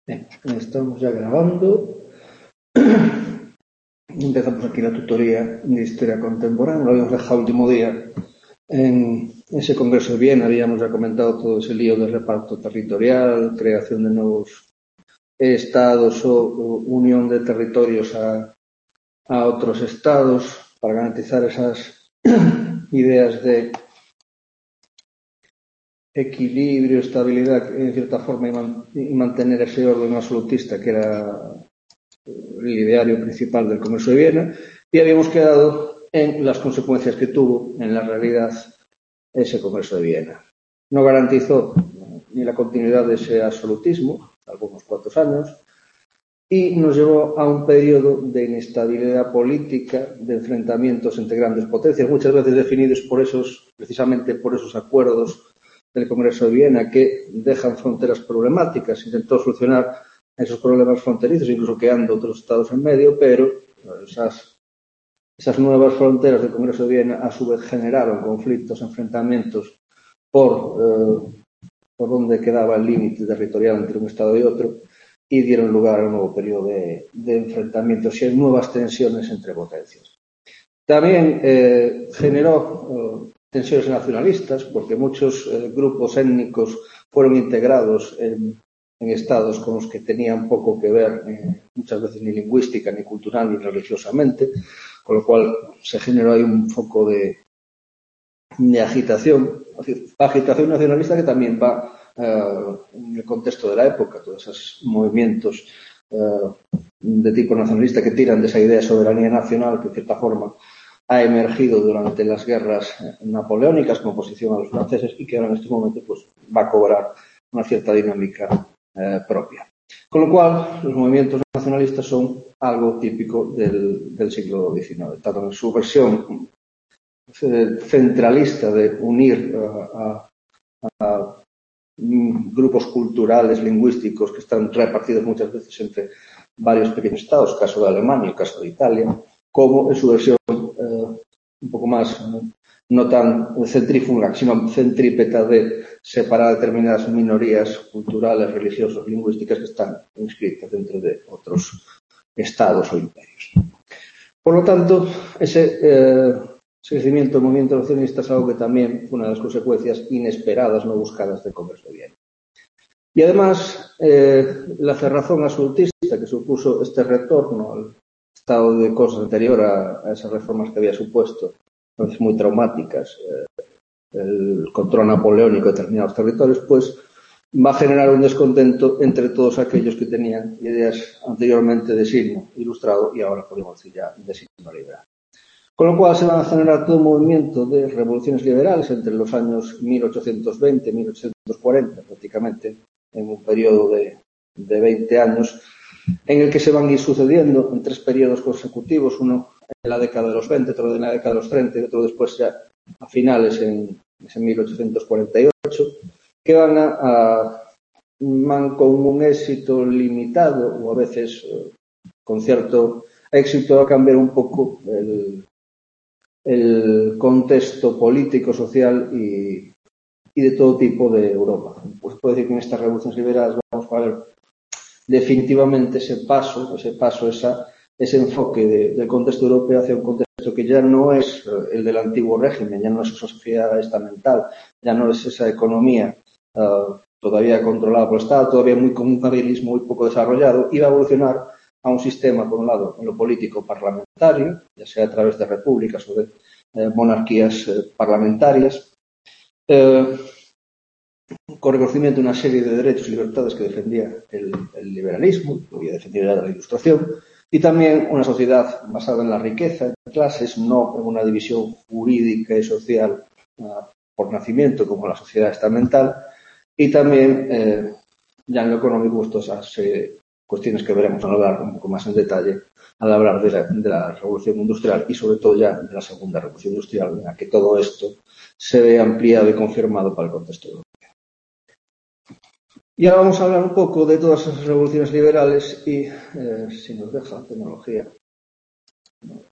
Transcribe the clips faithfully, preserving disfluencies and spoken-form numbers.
Bien, estamos ya grabando. Empezamos aquí la tutoría de Historia Contemporánea. Lo habíamos dejado el último día en ese Congreso de Viena. Habíamos ya comentado todo ese lío de reparto territorial, creación de nuevos estados o, o unión de territorios a, a otros estados para garantizar esas ideas de equilibrio, estabilidad, en cierta forma, y, man, y mantener ese orden absolutista que era el ideario principal del Congreso de Viena, y habíamos quedado en las consecuencias que tuvo en la realidad ese Congreso de Viena. No garantizó ni la continuidad de ese absolutismo, algunos cuantos años, y nos llevó a un periodo de inestabilidad política, de enfrentamientos entre grandes potencias, muchas veces definidos por esos, precisamente por esos acuerdos del Congreso de Viena que dejan fronteras problemáticas. Intentó solucionar esos problemas fronterizos, incluso quedando otros estados en medio, pero esas, esas nuevas fronteras del Congreso de Viena a su vez generaron conflictos, enfrentamientos por, eh, por donde quedaba el límite territorial entre un estado y otro, y dieron lugar a un nuevo periodo de, de enfrentamientos y nuevas tensiones entre potencias. También eh, generó eh, tensiones nacionalistas, porque muchos eh, grupos étnicos fueron integrados en, en estados con los que tenían poco que ver, eh, muchas veces ni lingüística, ni cultural, ni religiosamente, con lo cual se generó ahí un foco de, de agitación, agitación nacionalista que también va eh, en el contexto de la época, todos esos movimientos eh, de tipo nacionalista que tiran de esa idea de soberanía nacional que de cierta forma ha emergido durante las guerras napoleónicas como oposición a los franceses y que ahora en este momento pues, va a cobrar una cierta dinámica eh, propia. Con lo cual, los movimientos nacionalistas son algo típico del, del siglo diecinueve, tanto en su versión eh, centralista de unir a, a, a grupos culturales, lingüísticos que están repartidos muchas veces entre varios pequeños estados, caso de Alemania, caso de Italia, como en su versión eh, un poco más eh, no tan centrífuga, sino centrípeta de separar determinadas minorías culturales, religiosas, lingüísticas que están inscritas dentro de otros estados o imperios. Por lo tanto, ese eh, crecimiento del movimiento nacionalista es algo que también fue una de las consecuencias inesperadas, no buscadas del Congreso de Viena. Y además, eh, la cerrazón absolutista que supuso este retorno al estado de cosas anterior a, a esas reformas que había supuesto, a veces muy traumáticas, eh, el control napoleónico de determinados territorios, pues va a generar un descontento entre todos aquellos que tenían ideas anteriormente de signo ilustrado y ahora podemos decir ya de signo liberal. Con lo cual se van a generar todo un movimiento de revoluciones liberales entre los años mil ochocientos veinte y mil ochocientos cuarenta, prácticamente en un periodo de, de veinte años, en el que se van a ir sucediendo en tres periodos consecutivos, uno en la década de los veinte, otro en la década de los treinta y otro después ya a finales en, en mil ochocientos cuarenta y ocho, que van a, a van con un éxito limitado o a veces eh, con cierto éxito a cambiar un poco el, el contexto político, social y, y de todo tipo de Europa. Pues puede decir que en estas revoluciones liberales vamos a ver definitivamente ese paso, ese paso, esa, ese enfoque de, del contexto europeo hacia un contexto que ya no es el del antiguo régimen, ya no es esa sociedad estamental, ya no es esa economía uh, todavía controlada por el Estado, todavía muy con un capitalismo muy poco desarrollado, y va a evolucionar a un sistema, por un lado, en lo político parlamentario, ya sea a través de repúblicas o de eh, monarquías eh, parlamentarias, eh, con reconocimiento de una serie de derechos y libertades que defendía el, el liberalismo, que había defendido ya la Ilustración, y también una sociedad basada en la riqueza de clases, no en una división jurídica y social uh, por nacimiento como la sociedad estamental, y también eh, ya en lo económico todas esas eh, cuestiones que veremos al hablar un poco más en detalle al hablar de la, de la revolución industrial y sobre todo ya de la segunda revolución industrial, en la que todo esto se ve ampliado y confirmado para el contexto europeo. Y ahora vamos a hablar un poco de todas esas revoluciones liberales y, eh, si nos deja la tecnología.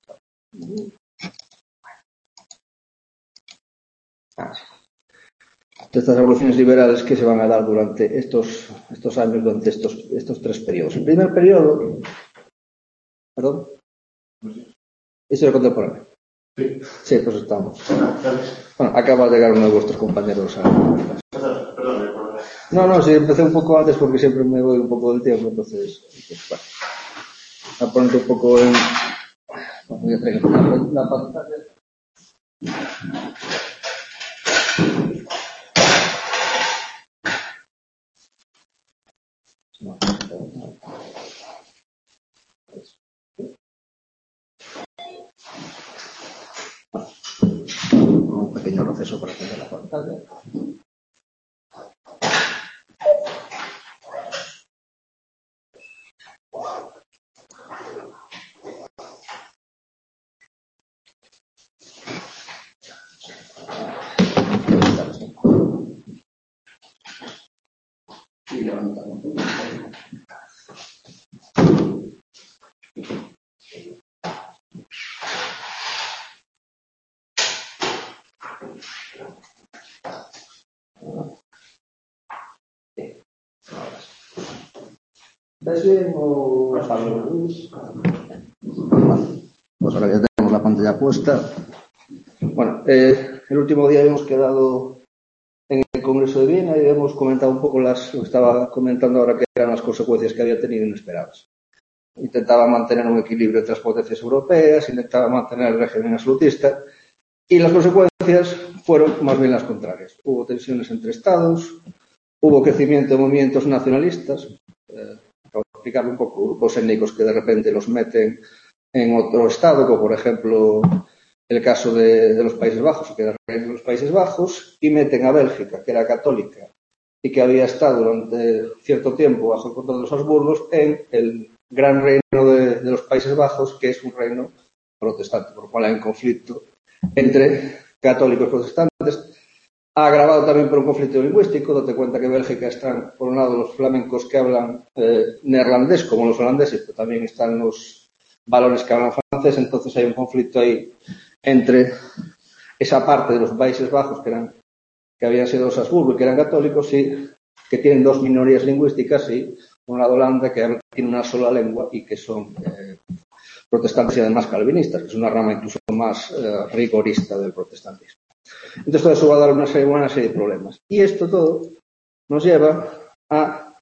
Ah, sí. de estas revoluciones liberales que se van a dar durante estos, estos años, durante estos, estos tres periodos. El primer periodo, perdón, ¿eso es contemporáneo? Sí. Sí, pues estamos. Bueno, acaba de llegar uno de vuestros compañeros a... Perdón, perdón. No, no, sí, empecé un poco antes porque siempre me voy un poco del tiempo, entonces, pues, bueno, a ponerte un poco en... Bueno, voy a traer la, la pantalla. Un pequeño proceso para hacer la pantalla. Y levantamos un poco. ¿Ves bien o apago la luz? Pues ahora ya tenemos la pantalla puesta. Bueno, eh, el último día hemos quedado en el Congreso de Viena y hemos comentado un poco las, lo que estaba comentando ahora, que eran las consecuencias que había tenido inesperadas. Intentaba mantener un equilibrio entre las potencias europeas, intentaba mantener el régimen absolutista y las consecuencias fueron más bien las contrarias. Hubo tensiones entre estados, hubo crecimiento de movimientos nacionalistas, eh, para explicarlo un poco, grupos étnicos que de repente los meten en otro estado, como por ejemplo el caso de, de los Países Bajos, que eran los Países Bajos, y meten a Bélgica, que era católica y que había estado durante cierto tiempo bajo el control de los Habsburgos, en el gran reino de, de los Países Bajos, que es un reino protestante, por lo cual hay un conflicto entre católicos y protestantes, agravado también por un conflicto lingüístico. Date cuenta que en Bélgica están, por un lado, los flamencos que hablan eh, neerlandés, como los holandeses, pero también están los valones que hablan francés, entonces hay un conflicto ahí entre esa parte de los Países Bajos que eran que habían sido los Habsburgo y que eran católicos y que tienen dos minorías lingüísticas y por un lado Holanda que tiene una sola lengua y que son eh, protestantes y además calvinistas, que es una rama incluso más eh, rigorista del protestantismo. Entonces todo eso va a dar una serie, una serie de problemas. Y esto todo nos lleva a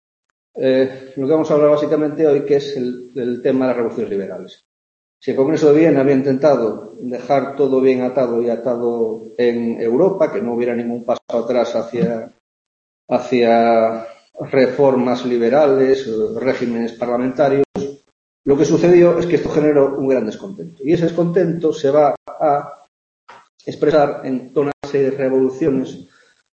eh, lo que vamos a hablar básicamente hoy, que es el, el tema de las revoluciones liberales. Si el Congreso de Viena había intentado dejar todo bien atado y atado en Europa, que no hubiera ningún paso atrás hacia, hacia reformas liberales, regímenes parlamentarios, lo que sucedió es que esto generó un gran descontento. Y ese descontento se va a expresar en toda una serie de revoluciones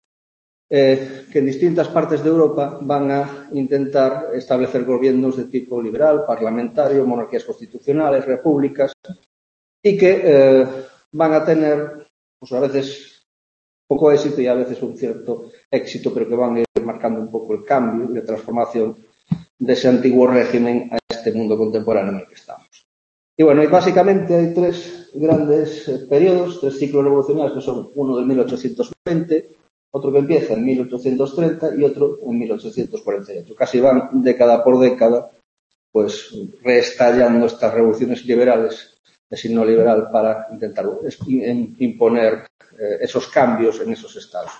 eh, que en distintas partes de Europa van a intentar establecer gobiernos de tipo liberal, parlamentario, monarquías constitucionales, repúblicas, y que eh, van a tener, pues a veces poco éxito y a veces un cierto éxito, pero que van a ir marcando un poco el cambio y la transformación de ese antiguo régimen a este mundo contemporáneo en el que estamos. Y bueno, y básicamente hay tres grandes eh, periodos, tres ciclos revolucionarios, que son uno del mil ochocientos veinte, otro que empieza en mil ochocientos treinta y otro en mil ochocientos cuarenta y ocho. Casi van década por década, pues reestallando estas revoluciones liberales de signo liberal para intentar imponer eh, esos cambios en esos estados.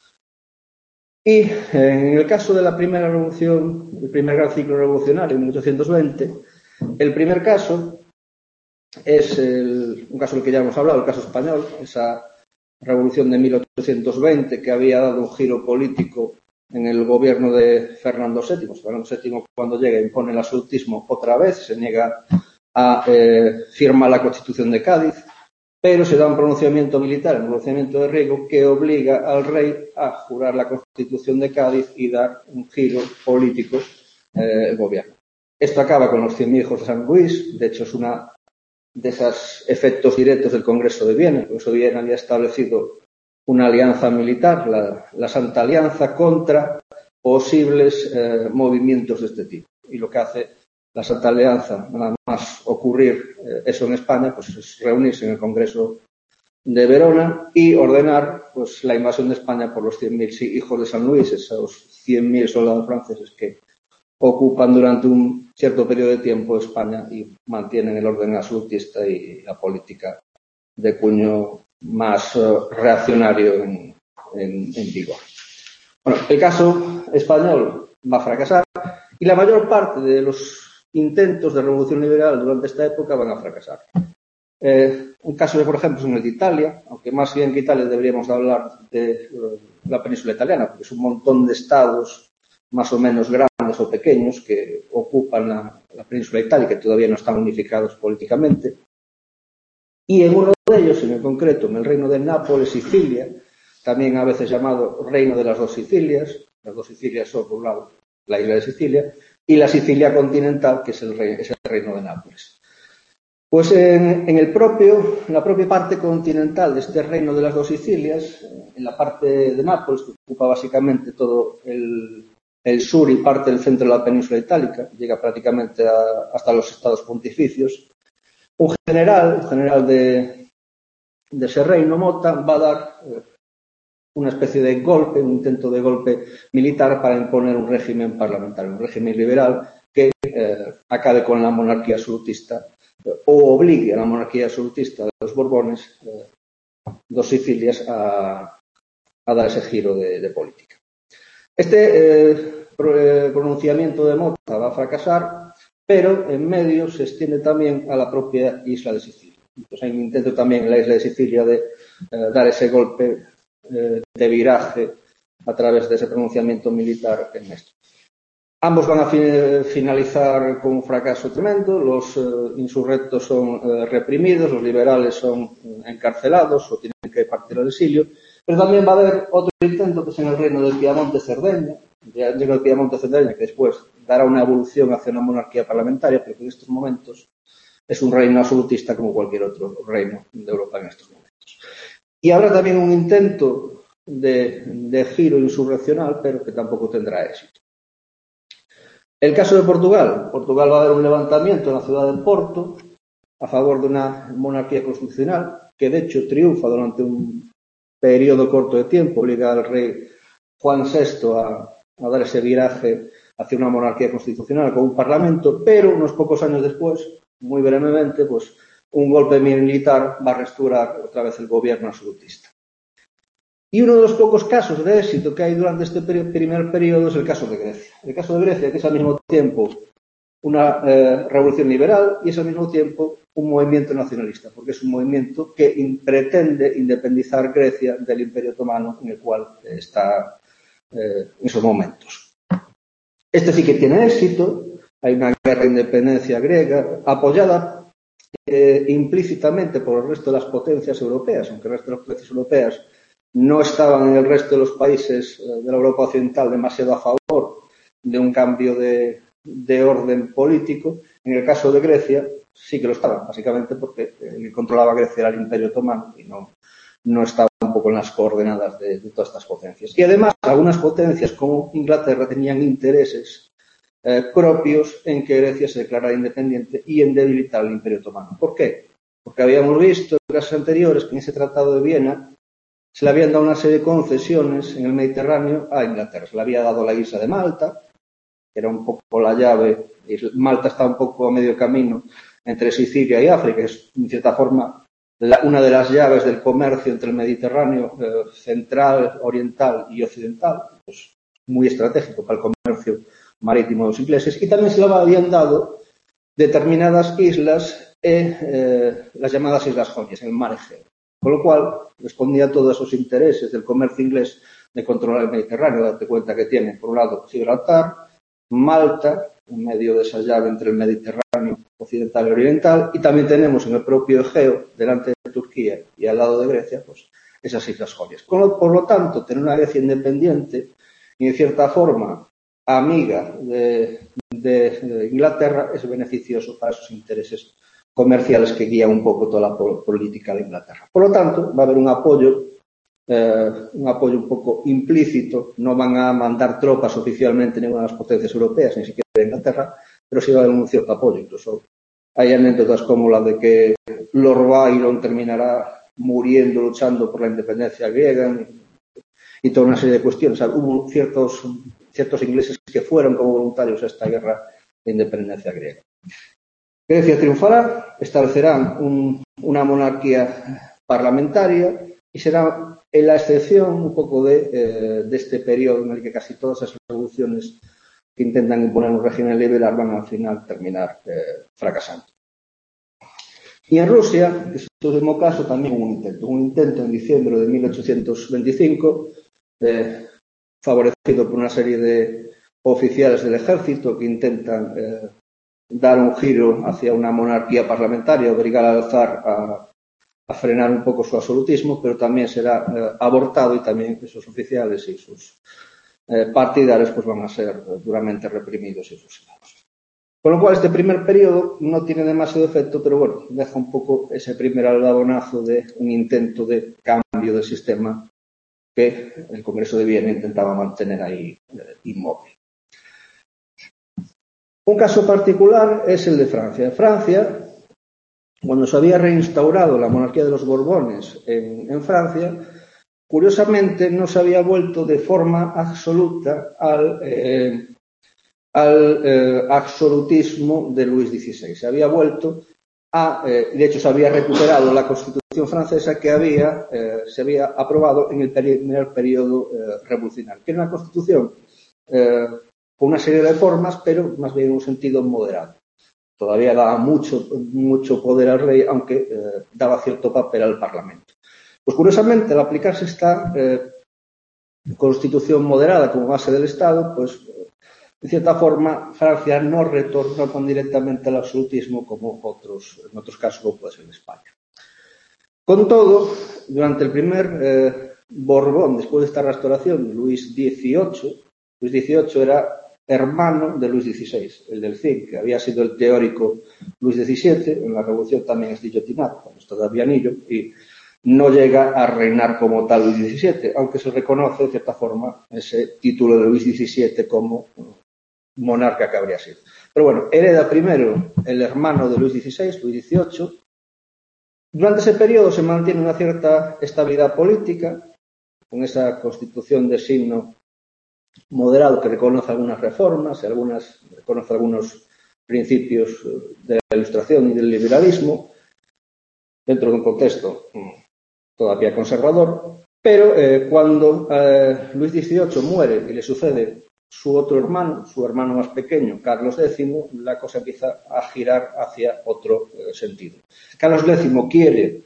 Y eh, en el caso de la primera revolución, el primer gran ciclo revolucionario, en mil ochocientos veinte, el primer caso es el, un caso del que ya hemos hablado, el caso español, esa revolución de mil ochocientos veinte que había dado un giro político en el gobierno de Fernando séptimo. Fernando séptimo, cuando llega, impone el absolutismo otra vez, se niega a eh, firmar la Constitución de Cádiz, pero se da un pronunciamiento militar, un pronunciamiento de Riego, que obliga al rey a jurar la Constitución de Cádiz y dar un giro político eh, al gobierno. Esto acaba con los cien mil hijos de San Luis. De hecho, es una de esos efectos directos del Congreso de Viena. El Congreso de Viena había establecido una alianza militar, la, la Santa Alianza, contra posibles eh, movimientos de este tipo. Y lo que hace la Santa Alianza, nada más ocurrir eh, eso en España, pues es reunirse en el Congreso de Verona y ordenar pues, la invasión de España por los cien mil hijos de San Luis, esos cien mil soldados franceses que ocupan durante un cierto periodo de tiempo España y mantienen el orden absolutista y la política de cuño más uh, reaccionario en, en, en vigor. Bueno, el caso español va a fracasar y la mayor parte de los intentos de revolución liberal durante esta época van a fracasar. Eh, un caso, por ejemplo, es el de Italia, aunque más bien que Italia deberíamos hablar de uh, la península italiana, porque es un montón de estados más o menos grandes o pequeños que ocupan la, la península itálica y todavía no están unificados políticamente. Y en uno de ellos, en el concreto, en el reino de Nápoles, Sicilia, también a veces llamado reino de las dos Sicilias, las dos Sicilias son, por un lado, la isla de Sicilia, y la Sicilia continental, que es el, rey, es el reino de Nápoles. Pues en, en, el propio, en la propia parte continental de este reino de las dos Sicilias, en la parte de Nápoles, que ocupa básicamente todo el, el sur y parte del centro de la península itálica, llega prácticamente a, hasta los estados pontificios, un general, un general de, de ese reino, Mota, va a dar eh, una especie de golpe, un intento de golpe militar para imponer un régimen parlamentario, un régimen liberal que eh, acabe con la monarquía absolutista eh, o obligue a la monarquía absolutista de los Borbones, eh, dos Sicilias, a, a dar ese giro de, de política. Este eh, pronunciamiento de Mota va a fracasar, pero en medio se extiende también a la propia isla de Sicilia. Entonces hay un intento también en la isla de Sicilia de eh, dar ese golpe eh, de viraje a través de ese pronunciamiento militar en esto. Ambos van a fin finalizar con un fracaso tremendo, los eh, insurrectos son eh, reprimidos, los liberales son eh, encarcelados o tienen que partir al exilio, pero también va a haber otro intento que es en el reino del Piamonte-Cerdeña, el reino del Piamonte-Cerdeña, que después dará una evolución hacia una monarquía parlamentaria, pero que en estos momentos es un reino absolutista como cualquier otro reino de Europa en estos momentos. Y habrá también un intento de, de giro insurreccional, pero que tampoco tendrá éxito. El caso de Portugal. Portugal va a haber un levantamiento en la ciudad de Porto a favor de una monarquía constitucional que de hecho triunfa durante un periodo corto de tiempo, obliga al rey Juan sexto a, a dar ese viraje hacia una monarquía constitucional con un parlamento, pero unos pocos años después, muy brevemente, pues un golpe militar va a restaurar otra vez el gobierno absolutista. Y uno de los pocos casos de éxito que hay durante este primer periodo es el caso de Grecia. El caso de Grecia, que es al mismo tiempo una eh, revolución liberal y es al mismo tiempo un movimiento nacionalista, porque es un movimiento que in, pretende independizar Grecia del Imperio Otomano en el cual eh, está eh, en esos momentos. Este sí que tiene éxito, hay una guerra de independencia griega apoyada eh, implícitamente por el resto de las potencias europeas, aunque el resto de las potencias europeas no estaban en el resto de los países eh, de la Europa occidental demasiado a favor de un cambio de de orden político. En el caso de Grecia sí que lo estaba, básicamente porque el que controlaba Grecia era el Imperio Otomano y no, no estaba un poco en las coordenadas de, de todas estas potencias. Y además algunas potencias como Inglaterra tenían intereses eh, propios en que Grecia se declarara independiente y en debilitar el Imperio Otomano. ¿Por qué? Porque habíamos visto en casos anteriores que en ese Tratado de Viena se le habían dado una serie de concesiones en el Mediterráneo a Inglaterra. Se le había dado la isla de Malta, que era un poco la llave, y Malta está un poco a medio camino entre Sicilia y África, es en cierta forma la, una de las llaves del comercio entre el Mediterráneo eh, central, oriental y occidental, pues muy estratégico para el comercio marítimo de los ingleses, y también se le habían dado determinadas islas, eh, eh, las llamadas Islas Jonias, en el mar Egeo, con lo cual respondía a todos esos intereses del comercio inglés de controlar el Mediterráneo. Date cuenta que tienen, por un lado, Gibraltar, Malta, en medio de esa llave entre el Mediterráneo occidental y oriental, y también tenemos en el propio Egeo, delante de Turquía y al lado de Grecia, pues esas Islas Jonias. Por lo tanto, tener una Grecia independiente y, en cierta forma, amiga de, de, de Inglaterra es beneficioso para esos intereses comerciales que guían un poco toda la política de Inglaterra. Por lo tanto, va a haber un apoyo Eh, un apoyo un poco implícito, no van a mandar tropas oficialmente ninguna de las potencias europeas, ni siquiera de Inglaterra, pero sí va a haber un cierto apoyo. Incluso hay anécdotas como la de que Lord Byron terminará muriendo luchando por la independencia griega y toda una serie de cuestiones. O sea, hubo ciertos, ciertos ingleses que fueron como voluntarios a esta guerra de independencia griega. Grecia triunfará, establecerán un, una monarquía parlamentaria y será la excepción un poco de, eh, de este periodo en el que casi todas las revoluciones que intentan imponer un régimen liberal van al final terminar eh, fracasando. Y en Rusia, en este último caso, también hubo un intento. Un intento en diciembre de mil ochocientos veinticinco, eh, favorecido por una serie de oficiales del ejército que intentan eh, dar un giro hacia una monarquía parlamentaria, obligar al zar a, a frenar un poco su absolutismo, pero también será eh, abortado y también esos oficiales y sus eh, partidarios pues van a ser duramente reprimidos y fusilados. Con lo cual, este primer periodo no tiene demasiado efecto, pero bueno, deja un poco ese primer aldabonazo de un intento de cambio del sistema que el Congreso de Viena intentaba mantener ahí eh, inmóvil. Un caso particular es el de Francia. En Francia, cuando se había reinstaurado la monarquía de los Borbones en, en Francia, curiosamente no se había vuelto de forma absoluta al, eh, al eh, absolutismo de Luis dieciséis. Se había vuelto a, eh, de hecho se había recuperado la Constitución francesa que había, eh, se había aprobado en el primer periodo eh, revolucionario, que era una Constitución eh, con una serie de reformas, pero más bien en un sentido moderado. Todavía daba mucho, mucho poder al rey, aunque eh, daba cierto papel al Parlamento. Pues curiosamente, al aplicarse esta eh, Constitución moderada como base del Estado, pues de cierta forma Francia no retornó tan directamente al absolutismo como otros, en otros casos como puede ser en España. Con todo, durante el primer eh, Borbón, después de esta restauración, Luis dieciocho, Luis dieciocho era hermano de Luis dieciséis, el del Cid, que había sido el teórico Luis diecisiete, en la Revolución también es guillotinado, cuando está todavía anillo, y no llega a reinar como tal Luis diecisiete, aunque se reconoce de cierta forma ese título de Luis diecisiete como monarca que habría sido. Pero bueno, hereda primero el hermano de Luis dieciséis, Luis dieciocho. Durante ese periodo se mantiene una cierta estabilidad política, con esa constitución de signo moderado que reconoce algunas reformas, algunas, reconoce algunos principios de la Ilustración y del liberalismo, dentro de un contexto todavía conservador, pero eh, cuando eh, Luis dieciocho muere y le sucede su otro hermano, su hermano más pequeño, Carlos décimo, la cosa empieza a girar hacia otro eh, sentido. Carlos décimo quiere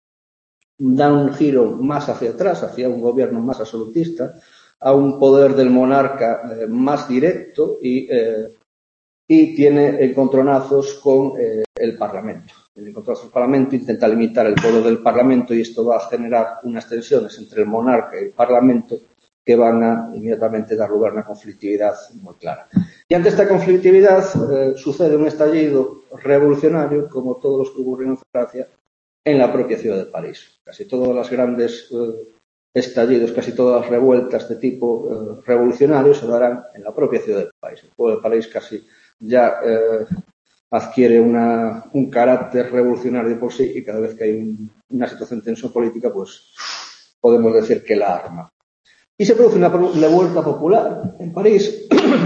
dar un giro más hacia atrás, hacia un gobierno más absolutista, a un poder del monarca eh, más directo y, eh, y tiene encontronazos con eh, el Parlamento. El encontronazo del Parlamento intenta limitar el poder del Parlamento y esto va a generar unas tensiones entre el monarca y el Parlamento que van a inmediatamente dar lugar a una conflictividad muy clara. Y ante esta conflictividad eh, sucede un estallido revolucionario, como todos los que ocurrieron en Francia, en la propia ciudad de París. Casi todas las grandes eh, estallidos, casi todas las revueltas de tipo eh, revolucionario se darán en la propia ciudad de París. El pueblo de París casi ya eh, adquiere una, un carácter revolucionario por sí y cada vez que hay un, una situación de tensión política, pues podemos decir que la arma. Y se produce una revuelta popular en París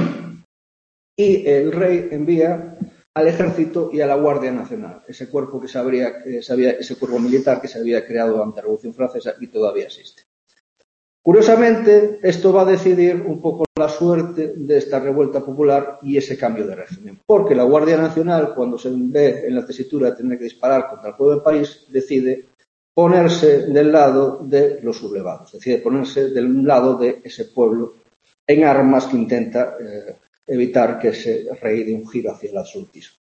y el rey envía al ejército y a la Guardia Nacional, ese cuerpo que se habría, que se había, ese cuerpo militar que se había creado durante la Revolución Francesa y todavía existe. Curiosamente, esto va a decidir un poco la suerte de esta revuelta popular y ese cambio de régimen, porque la Guardia Nacional, cuando se ve en la tesitura de tener que disparar contra el pueblo de París, decide ponerse del lado de los sublevados, decide ponerse del lado de ese pueblo en armas que intenta eh, evitar que ese rey dé un giro hacia el absolutismo.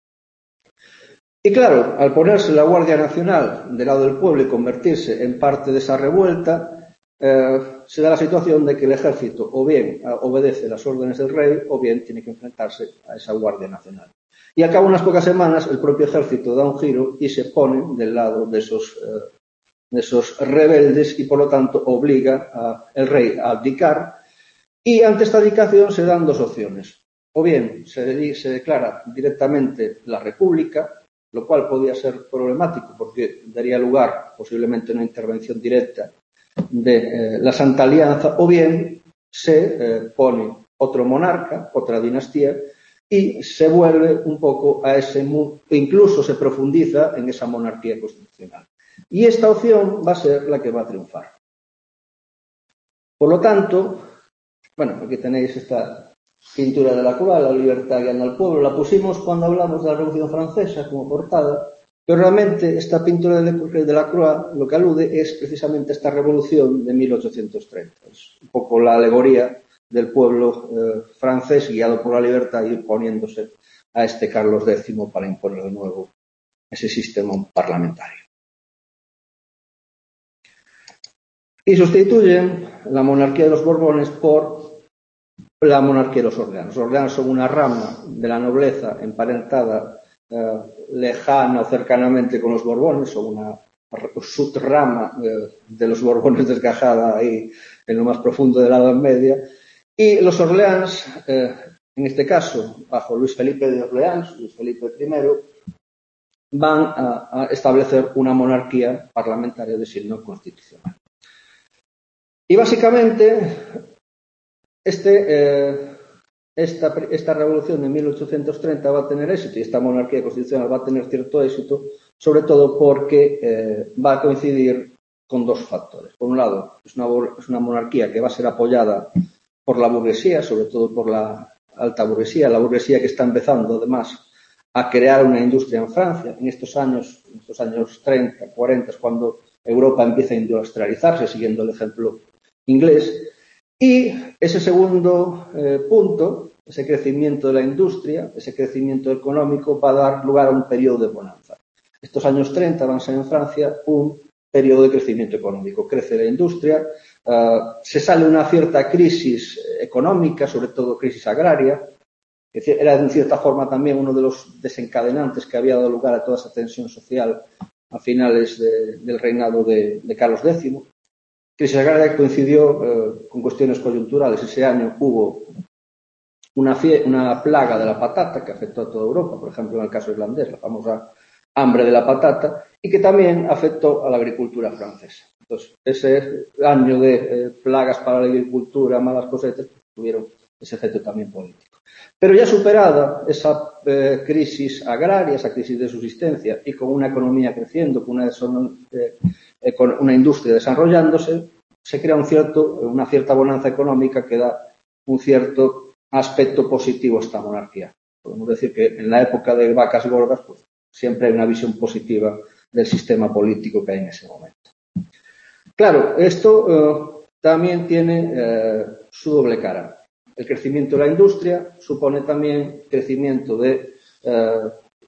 Y claro, al ponerse la Guardia Nacional del lado del pueblo y convertirse en parte de esa revuelta, eh, se da la situación de que el ejército o bien obedece las órdenes del rey o bien tiene que enfrentarse a esa Guardia Nacional. Y al cabo de unas pocas semanas el propio ejército da un giro y se pone del lado de esos, eh, de esos rebeldes y por lo tanto obliga al rey a abdicar. Y ante esta abdicación se dan dos opciones. O bien se, se declara directamente la república lo cual podía ser problemático porque daría lugar posiblemente a una intervención directa de eh, la Santa Alianza, o bien se eh, pone otro monarca, otra dinastía, y se vuelve un poco a ese, incluso se profundiza en esa monarquía constitucional. Y esta opción va a ser la que va a triunfar. Por lo tanto, bueno, aquí tenéis esta pintura de la Croix, la libertad guiando al pueblo, la pusimos cuando hablamos de la Revolución Francesa como portada, pero realmente esta pintura de la Croix lo que alude es precisamente a esta revolución de mil ochocientos treinta. Es un poco la alegoría del pueblo eh, francés guiado por la libertad y poniéndose a este Carlos décimo para imponer de nuevo ese sistema parlamentario. Y sustituyen la monarquía de los Borbones por la monarquía de los Orleans. Los Orleans son una rama de la nobleza emparentada eh, lejana o cercanamente con los Borbones, son una subrama eh, de los Borbones desgajada ahí en lo más profundo de la Edad Media. Y los Orleans, eh, en este caso, bajo Luis Felipe de Orleans, Luis Felipe primero, van a, a establecer una monarquía parlamentaria de signo constitucional. Y básicamente, este, eh, esta, esta revolución de mil ochocientos treinta va a tener éxito y esta monarquía constitucional va a tener cierto éxito, sobre todo porque eh, va a coincidir con dos factores. Por un lado, es una, es una monarquía que va a ser apoyada por la burguesía, sobre todo por la alta burguesía, la burguesía que está empezando además a crear una industria en Francia. En estos años, en estos años treinta, cuarenta, es cuando Europa empieza a industrializarse, siguiendo el ejemplo inglés. Y ese segundo eh, punto, ese crecimiento de la industria, ese crecimiento económico, va a dar lugar a un periodo de bonanza. Estos años treinta van a ser en Francia un periodo de crecimiento económico. Crece la industria, uh, se sale una cierta crisis económica, sobre todo crisis agraria, que era de cierta forma también uno de los desencadenantes que había dado lugar a toda esa tensión social a finales de, del reinado de, de Carlos décimo. Crisis agraria que coincidió eh, con cuestiones coyunturales. Ese año hubo una, fie una plaga de la patata que afectó a toda Europa, por ejemplo en el caso irlandés, la famosa hambre de la patata, y que también afectó a la agricultura francesa. Entonces, ese año de eh, plagas para la agricultura, malas cosechas, pues, tuvieron ese efecto también político. Pero ya superada esa eh, crisis agraria, esa crisis de subsistencia, y con una economía creciendo, con una, eh, con una industria desarrollándose, se crea un cierto, una cierta bonanza económica que da un cierto aspecto positivo a esta monarquía. Podemos decir que en la época de vacas gordas, pues, siempre hay una visión positiva del sistema político que hay en ese momento. Claro, esto eh, también tiene eh, su doble cara. El crecimiento de la industria supone también crecimiento de eh,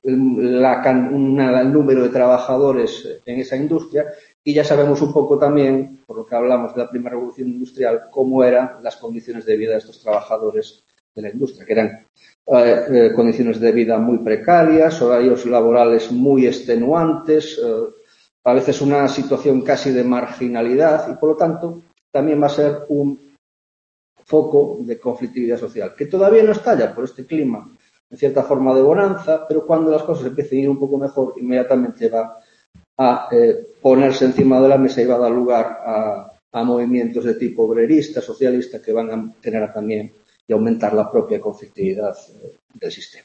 la, una, el número de trabajadores en esa industria, y ya sabemos un poco también, por lo que hablamos de la primera revolución industrial, cómo eran las condiciones de vida de estos trabajadores de la industria, que eran eh, eh, condiciones de vida muy precarias, horarios laborales muy extenuantes, eh, a veces una situación casi de marginalidad, y por lo tanto también va a ser un foco de conflictividad social, que todavía no estalla por este clima, en cierta forma de bonanza, pero cuando las cosas empiecen a ir un poco mejor, inmediatamente va a eh, ponerse encima de la mesa y va a dar lugar a, a movimientos de tipo obrerista, socialista, que van a generar también y aumentar la propia conflictividad eh, del sistema.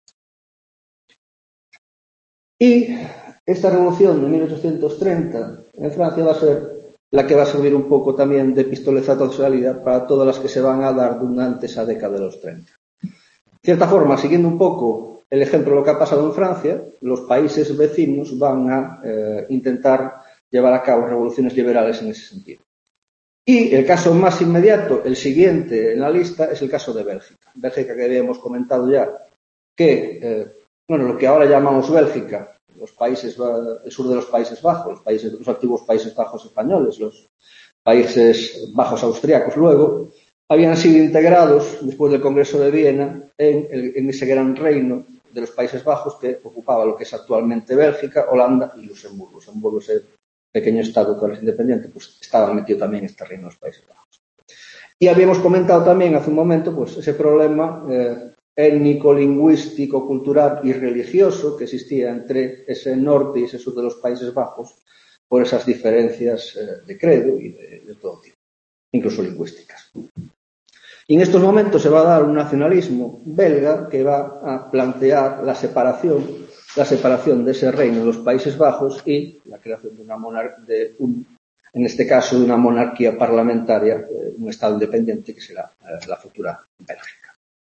Y esta revolución de mil ochocientos treinta en Francia va a ser la que va a servir un poco también de pistoletazo de salida para todas las que se van a dar durante esa década de los treinta. De cierta forma, siguiendo un poco el ejemplo de lo que ha pasado en Francia, los países vecinos van a eh, intentar llevar a cabo revoluciones liberales en ese sentido. Y el caso más inmediato, el siguiente en la lista, es el caso de Bélgica. Bélgica, que habíamos comentado ya, que, eh, bueno, lo que ahora llamamos Bélgica, los países, el sur de los Países Bajos, los, países, los antiguos Países Bajos españoles, los Países Bajos austríacos luego, habían sido integrados después del Congreso de Viena en, el, en ese gran reino de los Países Bajos que ocupaba lo que es actualmente Bélgica, Holanda y Luxemburgo. Luxemburgo, ese pequeño estado que ahora es independiente, pues estaba metido también en este reino de los Países Bajos. Y habíamos comentado también hace un momento pues ese problema eh, étnico, lingüístico, cultural y religioso que existía entre ese norte y ese sur de los Países Bajos por esas diferencias eh, de credo y de, de todo tipo, incluso lingüísticas. Y en estos momentos se va a dar un nacionalismo belga que va a plantear la separación, la separación de ese reino de los Países Bajos y la creación de una monarquía, de un, en este caso de una monarquía parlamentaria, eh, un estado independiente que será eh, la futura Bélgica.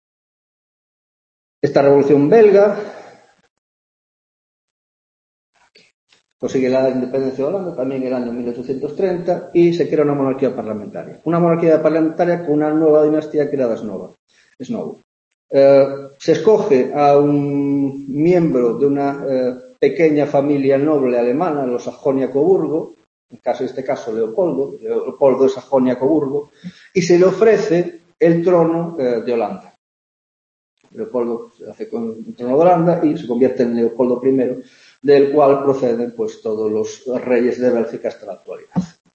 Esta revolución belga consigue la independencia de Holanda también en el año mil ochocientos treinta y se crea una monarquía parlamentaria. Una monarquía parlamentaria con una nueva dinastía creada Snova. Snow. Eh, se escoge a un miembro de una eh, pequeña familia noble alemana, los Sajonia-Coburgo, en caso, este caso Leopoldo, Leopoldo de Sajonia-Coburgo, y se le ofrece el trono eh, de Holanda. Leopoldo se hace con el trono de Holanda y se convierte en Leopoldo primero, del cual proceden pues todos los reyes de Bélgica hasta la actualidad.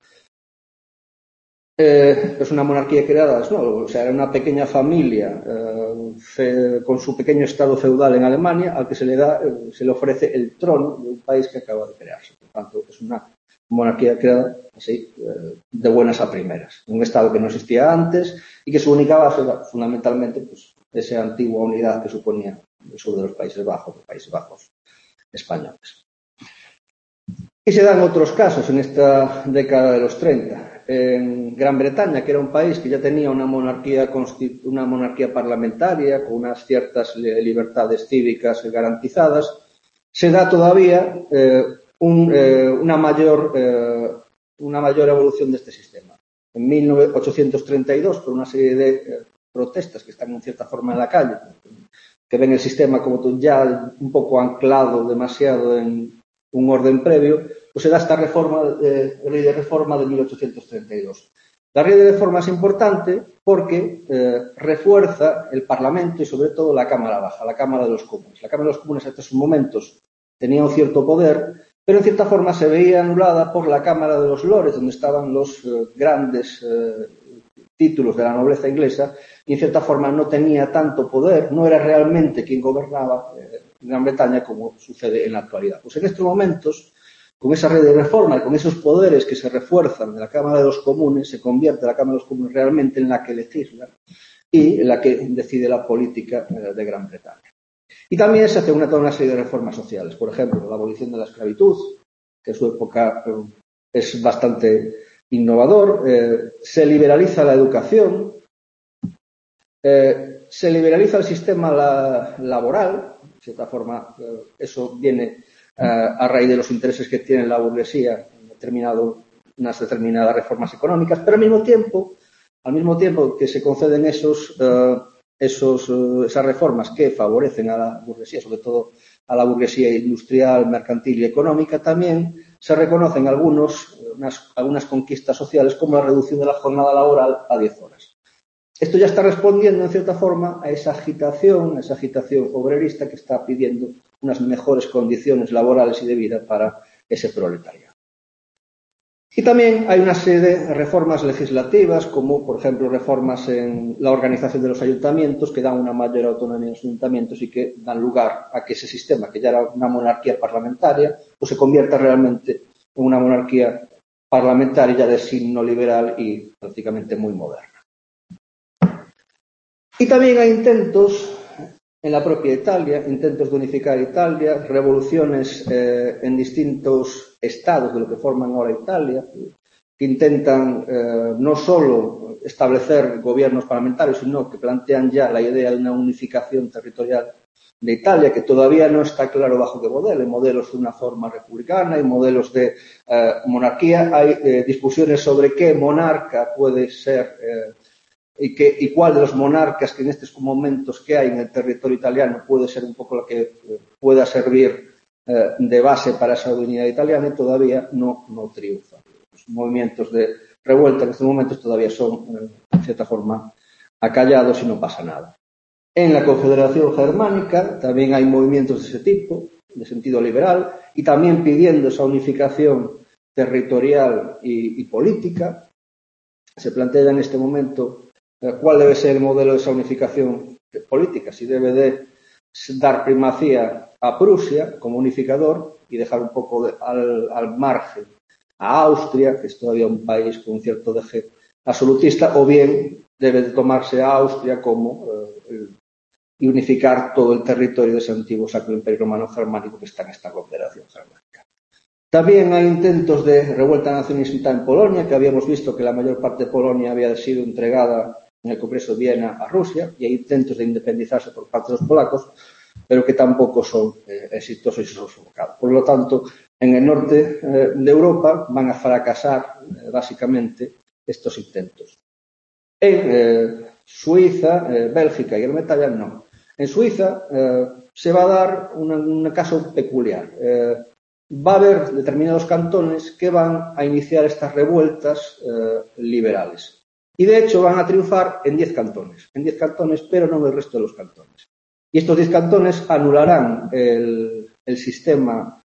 Eh, es una monarquía creada, ¿no? O sea, era una pequeña familia eh, fe, con su pequeño estado feudal en Alemania al que se le da, eh, se le ofrece el trono de un país que acaba de crearse. Por tanto, es una monarquía creada así, eh, de buenas a primeras. Un estado que no existía antes y que su única base era fundamentalmente pues, esa antigua unidad que suponía el sur de los Países Bajos, los Países Bajos españoles. Y se dan otros casos en esta década de los treinta. En Gran Bretaña, que era un país que ya tenía una monarquía, una monarquía parlamentaria con unas ciertas libertades cívicas garantizadas, se da todavía eh, un, eh, una, mayor, eh, una mayor evolución de este sistema. En mil ochocientos treinta y dos, por una serie de eh, protestas que están en cierta forma en la calle, que ven el sistema como ya un poco anclado demasiado en un orden previo, pues se da esta reforma, eh, ley de reforma de mil ochocientos treinta y dos. La ley de reforma es importante porque eh, refuerza el Parlamento y sobre todo la Cámara Baja, la Cámara de los Comunes. La Cámara de los Comunes hasta esos momentos tenía un cierto poder, pero en cierta forma se veía anulada por la Cámara de los Lores, donde estaban los eh, grandes eh, títulos de la nobleza inglesa, y en cierta forma no tenía tanto poder, no era realmente quien gobernaba eh, Gran Bretaña como sucede en la actualidad. Pues en estos momentos, con esa red de reforma y con esos poderes que se refuerzan de la Cámara de los Comunes, se convierte la Cámara de los Comunes realmente en la que legisla y en la que decide la política eh, de Gran Bretaña. Y también se hace una, toda una serie de reformas sociales. Por ejemplo, la abolición de la esclavitud, que en su época eh, es bastante innovador. Eh, se liberaliza la educación. Eh, se liberaliza el sistema la, laboral. De cierta forma, eh, eso viene eh, a raíz de los intereses que tiene la burguesía en determinado, unas determinadas reformas económicas, pero al mismo tiempo, al mismo tiempo que se conceden esos... Eh, Esos, esas reformas que favorecen a la burguesía, sobre todo a la burguesía industrial, mercantil y económica, también se reconocen algunos, unas, algunas conquistas sociales como la reducción de la jornada laboral a diez horas. Esto ya está respondiendo, en cierta forma, a esa agitación, a esa agitación obrerista que está pidiendo unas mejores condiciones laborales y de vida para ese proletariado. Y también hay una serie de reformas legislativas, como por ejemplo reformas en la organización de los ayuntamientos, que dan una mayor autonomía a los ayuntamientos y que dan lugar a que ese sistema, que ya era una monarquía parlamentaria, pues se convierta realmente en una monarquía parlamentaria ya de signo liberal y prácticamente muy moderna. Y también hay intentos en la propia Italia, intentos de unificar Italia, revoluciones eh, en distintos estados de lo que forman ahora Italia, que intentan eh, no solo establecer gobiernos parlamentarios, sino que plantean ya la idea de una unificación territorial de Italia, que todavía no está claro bajo qué modelo. Hay modelos de una forma republicana, hay modelos de eh, monarquía, hay eh, discusiones sobre qué monarca puede ser eh, Y, que, y cuál de los monarcas que en estos momentos que hay en el territorio italiano puede ser un poco la que eh, pueda servir eh, de base para esa unidad italiana, y todavía no, no triunfa. Los movimientos de revuelta en estos momentos todavía son, eh, en cierta forma, acallados y no pasa nada. En la Confederación Germánica también hay movimientos de ese tipo, de sentido liberal, y también pidiendo esa unificación territorial y, y política. Se plantea en este momento cuál debe ser el modelo de esa unificación política, si debe de dar primacía a Prusia como unificador y dejar un poco de, al, al margen a Austria, que es todavía un país con un cierto deje absolutista, o bien debe de tomarse a Austria como eh, y unificar todo el territorio de ese antiguo Sacro Imperio Romano Germánico que está en esta confederación germánica. También hay intentos de revuelta nacionalista en Polonia, que habíamos visto que la mayor parte de Polonia había sido entregada en el Congreso de Viena a Rusia, y hay intentos de independizarse por parte de los polacos, pero que tampoco son eh, exitosos y son sofocados. Por lo tanto, en el norte eh, de Europa van a fracasar eh, básicamente estos intentos. En eh, Suiza, eh, Bélgica y Gran Bretaña no. En Suiza eh, se va a dar una, un caso peculiar. Eh, va a haber determinados cantones que van a iniciar estas revueltas eh, liberales. Y de hecho van a triunfar en diez cantones, en diez cantones, pero no en el resto de los cantones. Y estos diez cantones anularán el, el sistema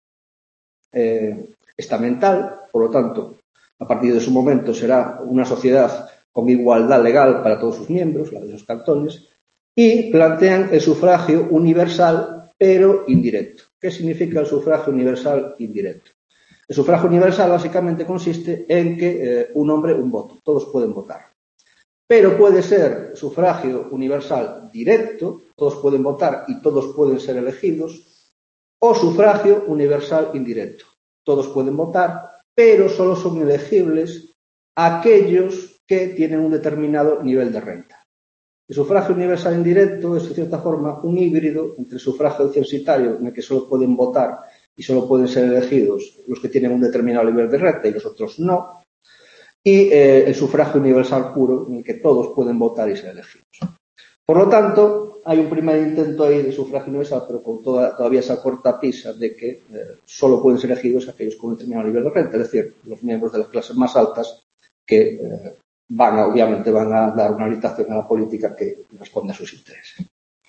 eh, estamental, por lo tanto, a partir de su momento será una sociedad con igualdad legal para todos sus miembros, la de los cantones, y plantean el sufragio universal, pero indirecto. ¿Qué significa el sufragio universal indirecto? El sufragio universal básicamente consiste en que eh, un hombre, un voto, todos pueden votar. Pero puede ser sufragio universal directo, todos pueden votar y todos pueden ser elegidos, o sufragio universal indirecto. Todos pueden votar, pero solo son elegibles aquellos que tienen un determinado nivel de renta. El sufragio universal indirecto es, de cierta forma, un híbrido entre el sufragio censitario, en el que solo pueden votar y solo pueden ser elegidos los que tienen un determinado nivel de renta y los otros no, y eh, el sufragio universal puro, en el que todos pueden votar y ser elegidos. Por lo tanto, hay un primer intento ahí de sufragio universal, pero con toda, todavía esa cortapisa de que eh, solo pueden ser elegidos aquellos con un determinado nivel de renta, es decir, los miembros de las clases más altas que eh, van a, obviamente van a dar una orientación a la política que responde a sus intereses.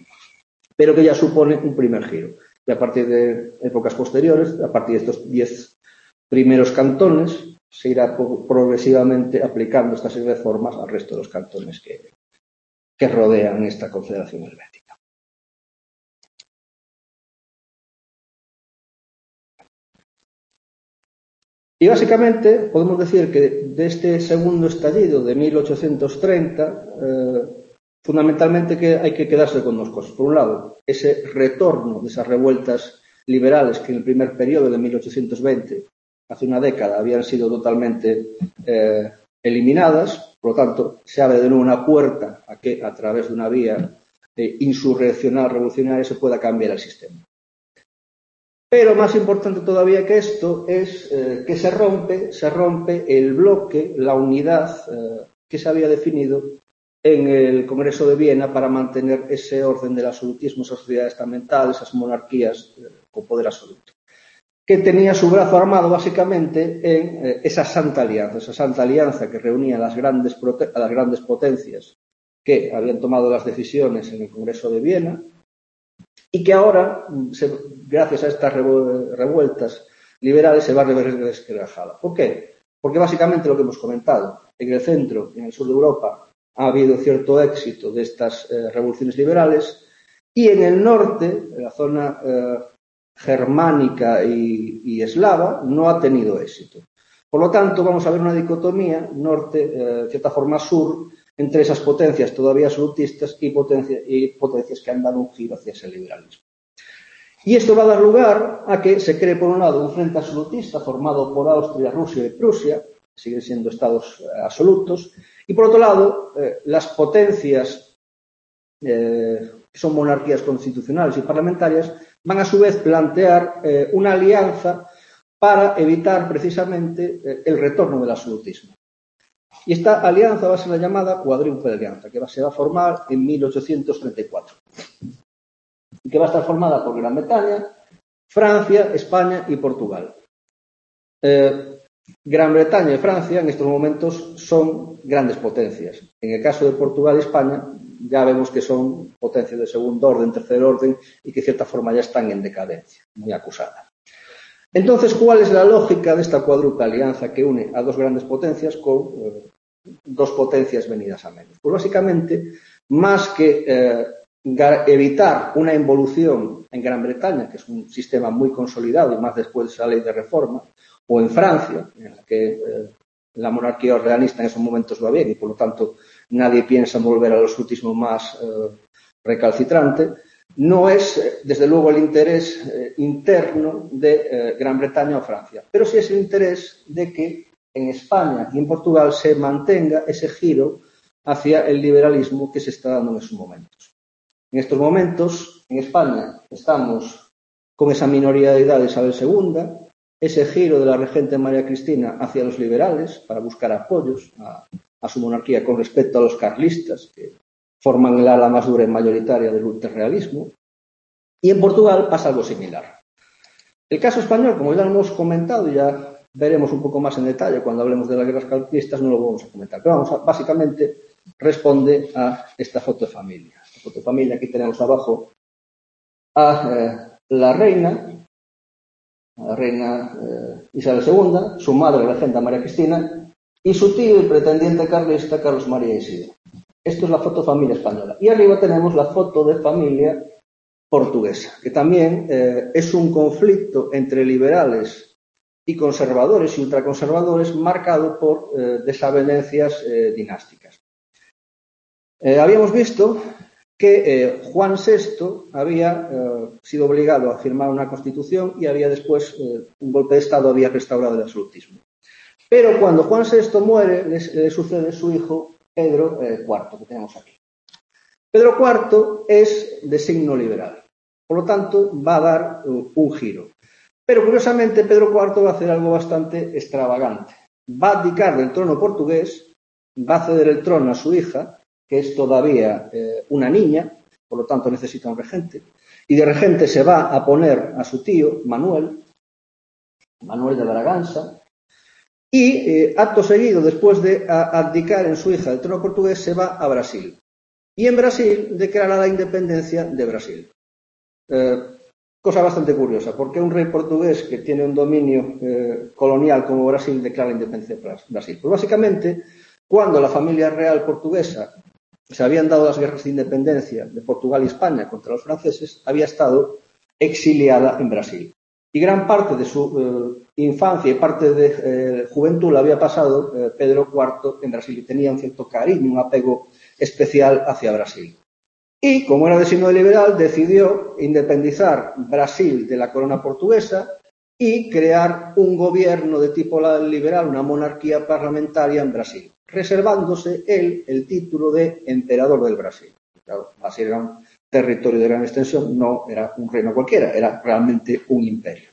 Pero que ya supone un primer giro. Y a partir de épocas posteriores, a partir de estos diez primeros cantones, se irá progresivamente aplicando esta serie de reformas al resto de los cantones que, que rodean esta confederación helvética. Y básicamente podemos decir que de este segundo estallido de mil ochocientos treinta, eh, fundamentalmente que hay que quedarse con dos cosas. Por un lado, ese retorno de esas revueltas liberales que en el primer periodo de mil ochocientos veinte, hace una década, habían sido totalmente eh, eliminadas. Por lo tanto, se abre de nuevo una puerta a que a través de una vía eh, insurreccional revolucionaria se pueda cambiar el sistema. Pero más importante todavía que esto es eh, que se rompe, se rompe el bloque, la unidad eh, que se había definido en el Congreso de Viena para mantener ese orden del absolutismo, esa sociedad estamental, esas monarquías eh, con poder absoluto, que tenía su brazo armado básicamente en eh, esa Santa Alianza, esa Santa Alianza que reunía a las, grandes a las grandes potencias que habían tomado las decisiones en el Congreso de Viena y que ahora, se, gracias a estas revueltas liberales, se va a rever desquebrajada. ¿Por qué? Porque básicamente lo que hemos comentado, en el centro y en el sur de Europa ha habido cierto éxito de estas eh, revoluciones liberales y en el norte, en la zona eh, germánica y, y eslava, no ha tenido éxito. Por lo tanto, vamos a ver una dicotomía norte, eh, de cierta forma sur, entre esas potencias todavía absolutistas y, potencia, y potencias que han dado un giro hacia ese liberalismo. Y esto va a dar lugar a que se cree, por un lado, un frente absolutista formado por Austria, Rusia y Prusia, siguen siendo estados eh, absolutos, y por otro lado, eh, las potencias eh, que son monarquías constitucionales y parlamentarias van a su vez plantear eh, una alianza para evitar precisamente eh, el retorno del absolutismo. Y esta alianza va a ser la llamada Cuádruple Alianza, que se va a formar en mil ochocientos treinta y cuatro. Y que va a estar formada por Gran Bretaña, Francia, España y Portugal. Eh, Gran Bretaña y Francia en estos momentos son grandes potencias. En el caso de Portugal y España ya vemos que son potencias de segundo orden, tercer orden y que de cierta forma ya están en decadencia, muy acusadas. Entonces, ¿cuál es la lógica de esta cuádruple alianza que une a dos grandes potencias con eh, dos potencias venidas a menos? Pues básicamente, más que eh, evitar una involución en Gran Bretaña, que es un sistema muy consolidado y más después de esa ley de reforma, o en Francia, en la que eh, la monarquía orleanista en esos momentos va bien y por lo tanto nadie piensa en volver al absolutismo más eh, recalcitrante, no es desde luego el interés eh, interno de eh, Gran Bretaña o Francia, pero sí es el interés de que en España y en Portugal se mantenga ese giro hacia el liberalismo que se está dando en esos momentos. En estos momentos, en España, estamos con esa minoría de edad de Isabel segunda, ese giro de la regente María Cristina hacia los liberales para buscar apoyos a, a su monarquía con respecto a los carlistas, que forman el ala más dura y mayoritaria del ultrarrealismo. Y en Portugal pasa algo similar. El caso español, como ya lo hemos comentado, ya veremos un poco más en detalle cuando hablemos de las guerras carlistas, no lo vamos a comentar. Pero vamos a, básicamente responde a esta foto de familia. Esta foto de familia, aquí tenemos abajo a eh, la reina, a la reina eh, Isabel segunda, su madre, la regenta María Cristina, y su tío y pretendiente carlista, Carlos María Isidro. Esto es la foto de familia española. Y arriba tenemos la foto de familia portuguesa, que también eh, es un conflicto entre liberales y conservadores y ultraconservadores marcado por eh, desavenencias eh, dinásticas. Eh, habíamos visto que eh, Juan sexto había eh, sido obligado a firmar una constitución y había después, eh, un golpe de Estado había restaurado el absolutismo. Pero cuando Juan sexto muere, le, le sucede su hijo Pedro eh, cuarto, que tenemos aquí. Pedro cuarto es de signo liberal, por lo tanto va a dar uh, un giro. Pero curiosamente Pedro cuarto va a hacer algo bastante extravagante. Va a abdicar del trono portugués, va a ceder el trono a su hija, que es todavía eh, una niña, por lo tanto necesita un regente, y de regente se va a poner a su tío, Manuel, Manuel de Braganza, y eh, acto seguido, después de a, abdicar en su hija del trono portugués, se va a Brasil. Y en Brasil declara la independencia de Brasil. Eh, cosa bastante curiosa, porque un rey portugués que tiene un dominio eh, colonial como Brasil declara la independencia de Brasil. Pues básicamente, cuando la familia real portuguesa se habían dado las guerras de independencia de Portugal y España contra los franceses, había estado exiliada en Brasil. Y gran parte de su eh, infancia y parte de eh, juventud la había pasado eh, Pedro cuarto en Brasil y tenía un cierto cariño, un apego especial hacia Brasil. Y, como era de signo liberal, decidió independizar Brasil de la corona portuguesa y crear un gobierno de tipo liberal, una monarquía parlamentaria en Brasil, reservándose él el título de emperador del Brasil. Claro, Brasil era un territorio de gran extensión, no era un reino cualquiera, era realmente un imperio.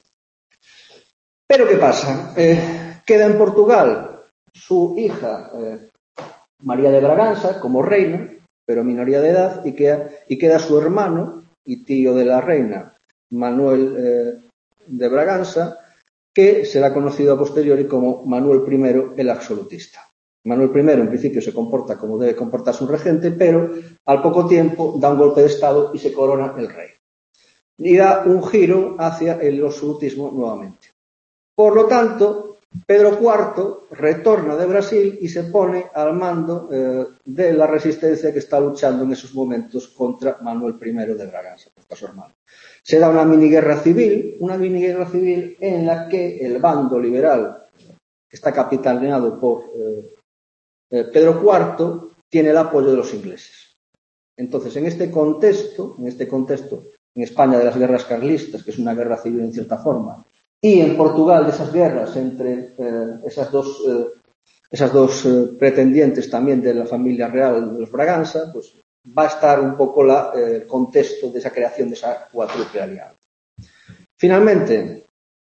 Pero ¿qué pasa? Eh, queda en Portugal su hija eh, María de Braganza como reina, pero minoría de edad, y queda, y queda su hermano y tío de la reina, Manuel eh, de Braganza, que será conocido a posteriori como Manuel primero el absolutista. Manuel primero en principio se comporta como debe comportarse un regente, pero al poco tiempo da un golpe de Estado y se corona el rey. Y da un giro hacia el absolutismo nuevamente. Por lo tanto, Pedro cuarto retorna de Brasil y se pone al mando eh, de la resistencia que está luchando en esos momentos contra Manuel primero de Braganza, contra su hermano. Se da una mini guerra civil, una mini guerra civil en la que el bando liberal, que está capitaneado por eh, eh, Pedro cuarto, tiene el apoyo de los ingleses. Entonces, en este contexto, en este contexto, en España de las guerras carlistas, que es una guerra civil en cierta forma, y en Portugal de esas guerras entre eh, esas dos, eh, esas dos eh, pretendientes también de la familia real de los Braganza, pues va a estar un poco la, eh, el contexto de esa creación de esa cuádruple alianza. Finalmente,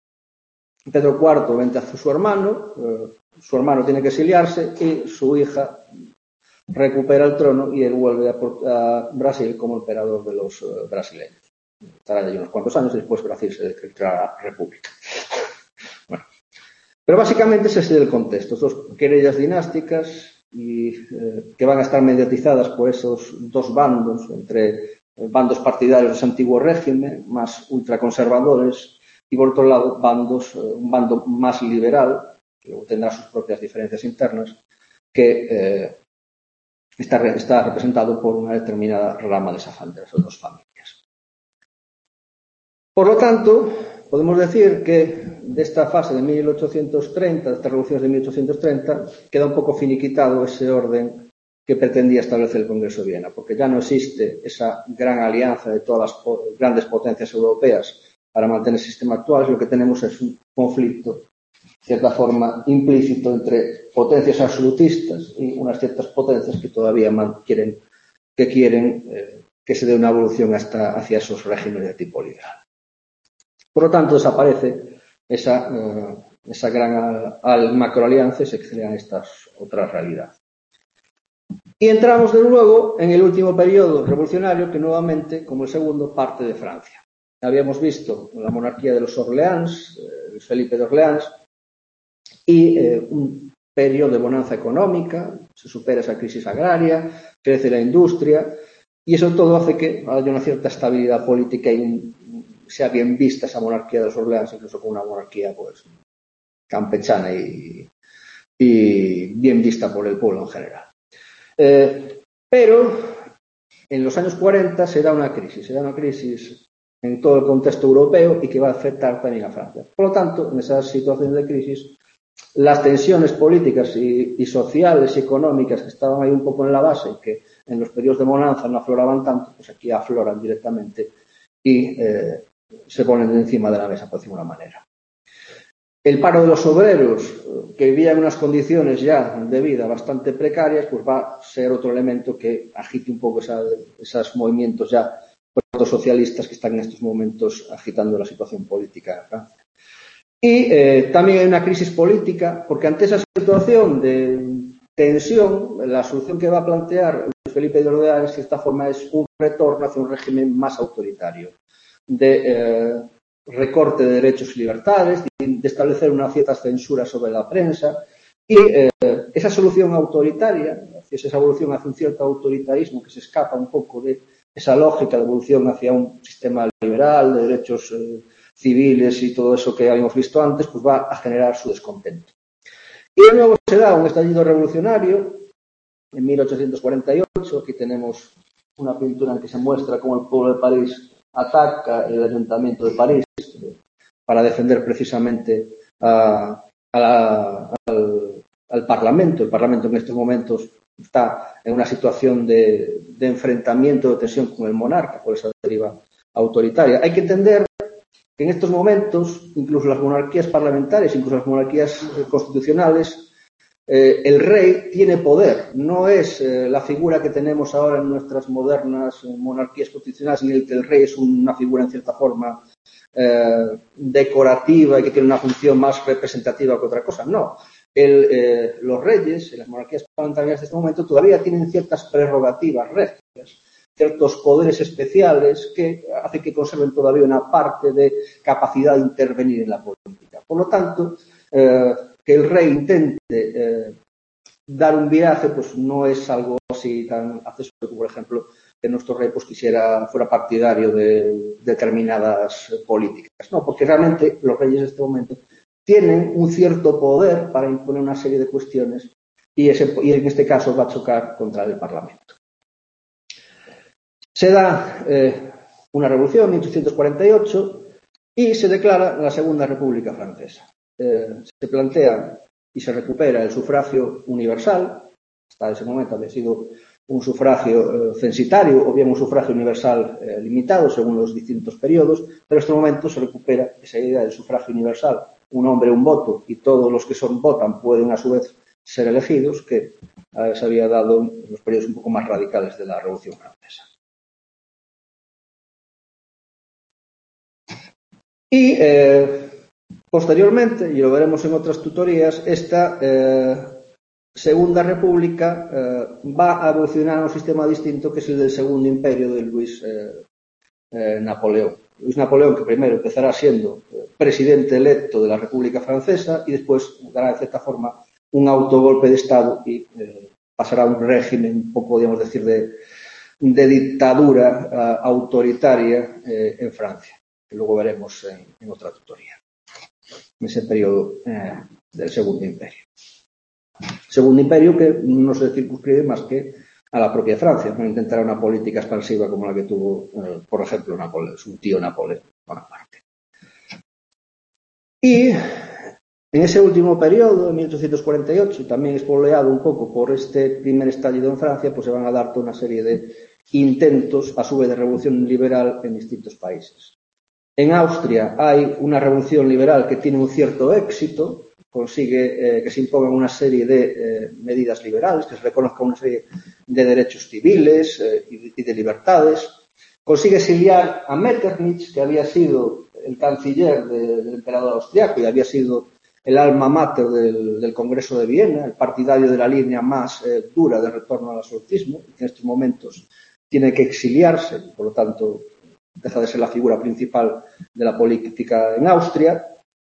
Pedro cuarto vence a su hermano, eh, su hermano tiene que exiliarse y su hija recupera el trono y él vuelve a, a Brasil como emperador de los eh, brasileños. Estará allí unos cuantos años y después Brasil se declarará república. Bueno, pero básicamente ese es el contexto. Dos querellas dinásticas y, eh, que van a estar mediatizadas por esos dos bandos, entre eh, bandos partidarios de ese antiguo régimen, más ultraconservadores, y por otro lado, bandos, eh, un bando más liberal, que luego tendrá sus propias diferencias internas, que eh, está, está representado por una determinada rama de, esa, de esas dos familias. Por lo tanto, podemos decir que de esta fase de mil ochocientos treinta, de estas revoluciones de mil ochocientos treinta, queda un poco finiquitado ese orden que pretendía establecer el Congreso de Viena, porque ya no existe esa gran alianza de todas las grandes potencias europeas para mantener el sistema actual. Lo que tenemos es un conflicto, de cierta forma, implícito entre potencias absolutistas y unas ciertas potencias que todavía quieren, que, quieren eh, que se dé una evolución hasta hacia esos regímenes de tipo liberal. Por lo tanto, desaparece esa, eh, esa gran al, macroalianza y se crean estas otras realidades. Y entramos, de luego, en el último periodo revolucionario, que nuevamente, como el segundo, parte de Francia. Habíamos visto la monarquía de los Orleans, eh, Felipe de Orleans, y eh, un periodo de bonanza económica, se supera esa crisis agraria, crece la industria, y eso todo hace que haya una cierta estabilidad política y un, sea bien vista esa monarquía de los Orleans, incluso como una monarquía pues campechana y, y bien vista por el pueblo en general. Eh, pero en los años cuarenta se da una crisis, se da una crisis en todo el contexto europeo y que va a afectar también a Francia. Por lo tanto, en esas situaciones de crisis, las tensiones políticas y, y sociales y económicas que estaban ahí un poco en la base, que en los periodos de bonanza no afloraban tanto, pues aquí afloran directamente y eh, se ponen encima de la mesa, por decirlo de una manera. El paro de los obreros, que vivían en unas condiciones ya de vida bastante precarias, pues va a ser otro elemento que agite un poco esa, esos movimientos ya socialistas que están en estos momentos agitando la situación política en Francia. Y eh, también hay una crisis política, porque ante esa situación de tensión, la solución que va a plantear Felipe de Orleans, de cierta forma, es un retorno hacia un régimen más autoritario, de eh, recorte de derechos y libertades, de establecer una cierta censura sobre la prensa, y eh, esa solución autoritaria, esa evolución hacia un cierto autoritarismo que se escapa un poco de esa lógica de evolución hacia un sistema liberal, de derechos eh, civiles y todo eso que habíamos visto antes, pues va a generar su descontento. Y de nuevo se da un estallido revolucionario en mil ochocientos cuarenta y ocho. Aquí tenemos una pintura en que se muestra cómo el pueblo de París ataca el ayuntamiento de París para defender precisamente a, a la, al, al Parlamento. El Parlamento en estos momentos está en una situación de, de enfrentamiento, de tensión con el monarca por esa deriva autoritaria. Hay que entender que en estos momentos, incluso las monarquías parlamentarias, incluso las monarquías constitucionales, eh, el rey tiene poder. No es eh, la figura que tenemos ahora en nuestras modernas monarquías constitucionales, en el que el rey es una figura en cierta forma eh, decorativa y que tiene una función más representativa que otra cosa. No. El, eh, los reyes, en las monarquías parlamentarias de este momento, todavía tienen ciertas prerrogativas regias, ciertos poderes especiales que hacen que conserven todavía una parte de capacidad de intervenir en la política. Por lo tanto, eh, que el rey intente eh, dar un viraje, pues no es algo así tan accesorio como, por ejemplo, que nuestro rey pues quisiera, fuera partidario de determinadas políticas. No, porque realmente los reyes de este momento tienen un cierto poder para imponer una serie de cuestiones y, ese, y en este caso va a chocar contra el Parlamento. Se da eh, una revolución en mil ochocientos cuarenta y ocho y se declara la Segunda República Francesa. Eh, se plantea y se recupera el sufragio universal. Hasta ese momento había sido un sufragio eh, censitario o bien un sufragio universal eh, limitado según los distintos periodos, pero en este momento se recupera esa idea del sufragio universal, un hombre, un voto, y todos los que son votan pueden a su vez ser elegidos, que eh, se había dado en los periodos un poco más radicales de la Revolución Francesa. Y eh, posteriormente, y lo veremos en otras tutorías, esta eh, Segunda República eh, va a evolucionar a un sistema distinto que es el del Segundo Imperio de Luis eh, eh, Napoleón. Luis Napoleón, que primero empezará siendo eh, presidente electo de la República Francesa y después dará de cierta forma un autogolpe de Estado y eh, pasará a un régimen un poco, podríamos decir, de, de dictadura uh, autoritaria eh, en Francia, que luego veremos en, en otra tutoría, en ese periodo eh, del Segundo Imperio. Segundo Imperio que no se circunscribe más que a la propia Francia, no intentará una política expansiva como la que tuvo, eh, por ejemplo, Napoleón, su tío Napoleón Bonaparte. Y en ese último periodo, en mil ochocientos cuarenta y ocho, también espoleado un poco por este primer estallido en Francia, pues se van a dar toda una serie de intentos, a su vez, de revolución liberal en distintos países. En Austria hay una revolución liberal que tiene un cierto éxito, consigue eh, que se impongan una serie de eh, medidas liberales, que se reconozca una serie de derechos civiles eh, y de libertades. Consigue exiliar a Metternich, que había sido el canciller de, del emperador austriaco y había sido el alma mater del, del Congreso de Viena, el partidario de la línea más eh, dura de retorno al absolutismo, que en estos momentos tiene que exiliarse, por lo tanto deja de ser la figura principal de la política en Austria,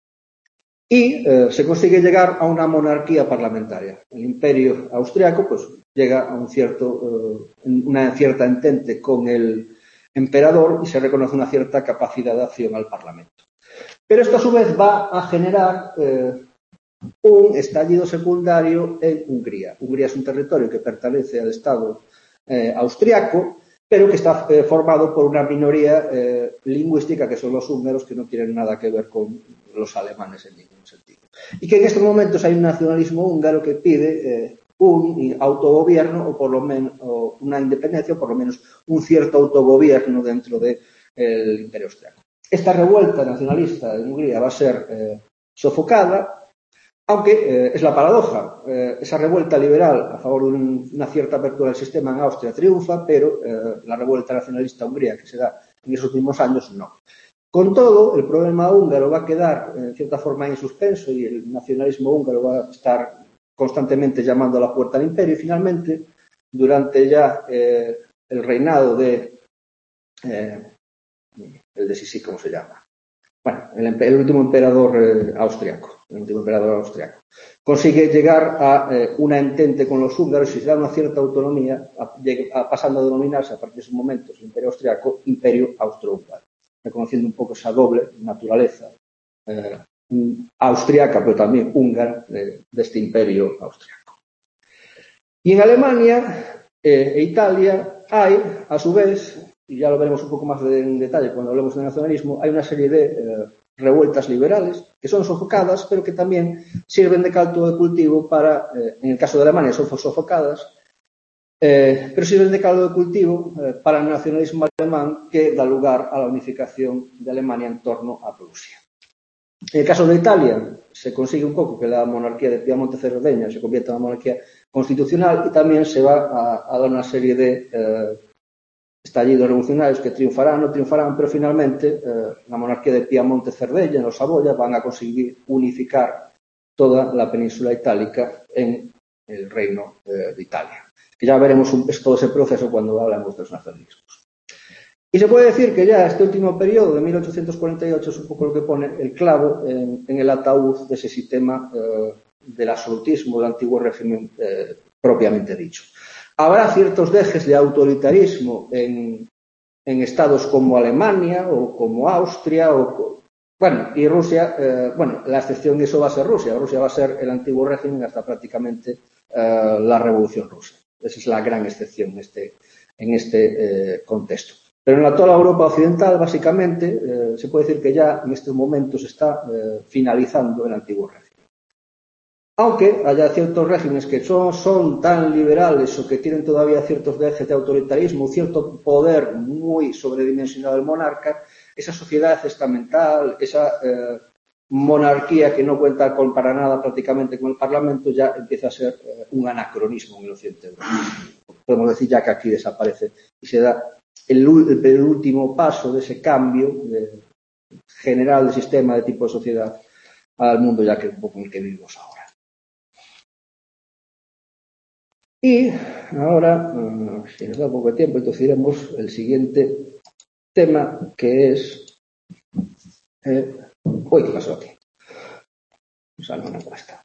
y eh, se consigue llegar a una monarquía parlamentaria. El imperio austriaco pues llega a un cierto, eh, una cierta entente con el emperador y se reconoce una cierta capacidad de acción al Parlamento. Pero esto a su vez va a generar eh, un estallido secundario en Hungría. Hungría es un territorio que pertenece al Estado eh, austriaco, pero que está eh, formado por una minoría eh, lingüística que son los húngaros, que no tienen nada que ver con los alemanes en ningún sentido. Y que en estos momentos hay un nacionalismo húngaro que pide eh, un autogobierno o por lo menos o una independencia o por lo menos un cierto autogobierno dentro del de, Imperio Austriaco. Esta revuelta nacionalista en Hungría va a ser eh, sofocada, aunque eh, es la paradoja. Eh, esa revuelta liberal a favor de un, una cierta apertura del sistema en Austria triunfa, pero eh, la revuelta nacionalista húngara que se da en esos últimos años no. Con todo, el problema húngaro va a quedar en cierta forma en suspenso y el nacionalismo húngaro va a estar constantemente llamando a la puerta al imperio y finalmente, durante ya eh, el reinado de eh, el de Sisi, ¿cómo se llama? Bueno, el, el último emperador eh, austriaco, el último emperador austriaco, consigue llegar a eh, una entente con los húngaros y se da una cierta autonomía, a, a, pasando a denominarse a partir de esos momentos el imperio austriaco, imperio austrohúngaro, reconociendo un poco esa doble naturaleza eh, austriaca, pero también húngara de, de este imperio austriaco. Y en Alemania eh, e Italia hay, a su vez, y ya lo veremos un poco más de, en detalle cuando hablemos de nacionalismo, hay una serie de eh, revueltas liberales que son sofocadas, pero que también sirven de caldo de cultivo para, eh, en el caso de Alemania son sofocadas, eh, pero sirven de caldo de cultivo eh, para el nacionalismo alemán que da lugar a la unificación de Alemania en torno a Prusia. En el caso de Italia se consigue un poco que la monarquía de Piamonte-Cerdeña se convierta en una monarquía constitucional y también se va a, a dar una serie de eh, estallidos revolucionarios que triunfarán, no triunfarán, pero finalmente eh, la monarquía de Piamonte-Cerdeña, los Saboya, van a conseguir unificar toda la península itálica en el reino eh, de Italia. Que ya veremos un, todo ese proceso cuando hablamos de los nacionalismos. Y se puede decir que ya este último periodo de mil ochocientos cuarenta y ocho es un poco lo que pone el clavo en, en el ataúd de ese sistema eh, del absolutismo, del antiguo régimen eh, propiamente dicho. Habrá ciertos dejes de autoritarismo en, en estados como Alemania o como Austria o bueno, y Rusia, eh, bueno, la excepción de eso va a ser Rusia. Rusia va a ser el antiguo régimen hasta prácticamente eh, la Revolución Rusa. Esa es la gran excepción en este, en este eh, contexto. Pero en la toda la Europa occidental, básicamente, eh, se puede decir que ya en estos momentos está eh, finalizando el antiguo régimen. Aunque haya ciertos regímenes que son, son tan liberales o que tienen todavía ciertos dejes de autoritarismo, cierto poder muy sobredimensionado del monarca, esa sociedad estamental, esa eh, monarquía que no cuenta con, para nada prácticamente con el Parlamento, ya empieza a ser eh, un anacronismo en el occidente europeo. Podemos decir ya que aquí desaparece y se da el, el, el último paso de ese cambio de, general del sistema de tipo de sociedad al mundo ya que un poco en el que vivimos ahora. Y ahora, si nos da un poco de tiempo, entonces iremos el siguiente tema, que es... Eh, uy, ¿qué pasó aquí? Nos sale una encuesta.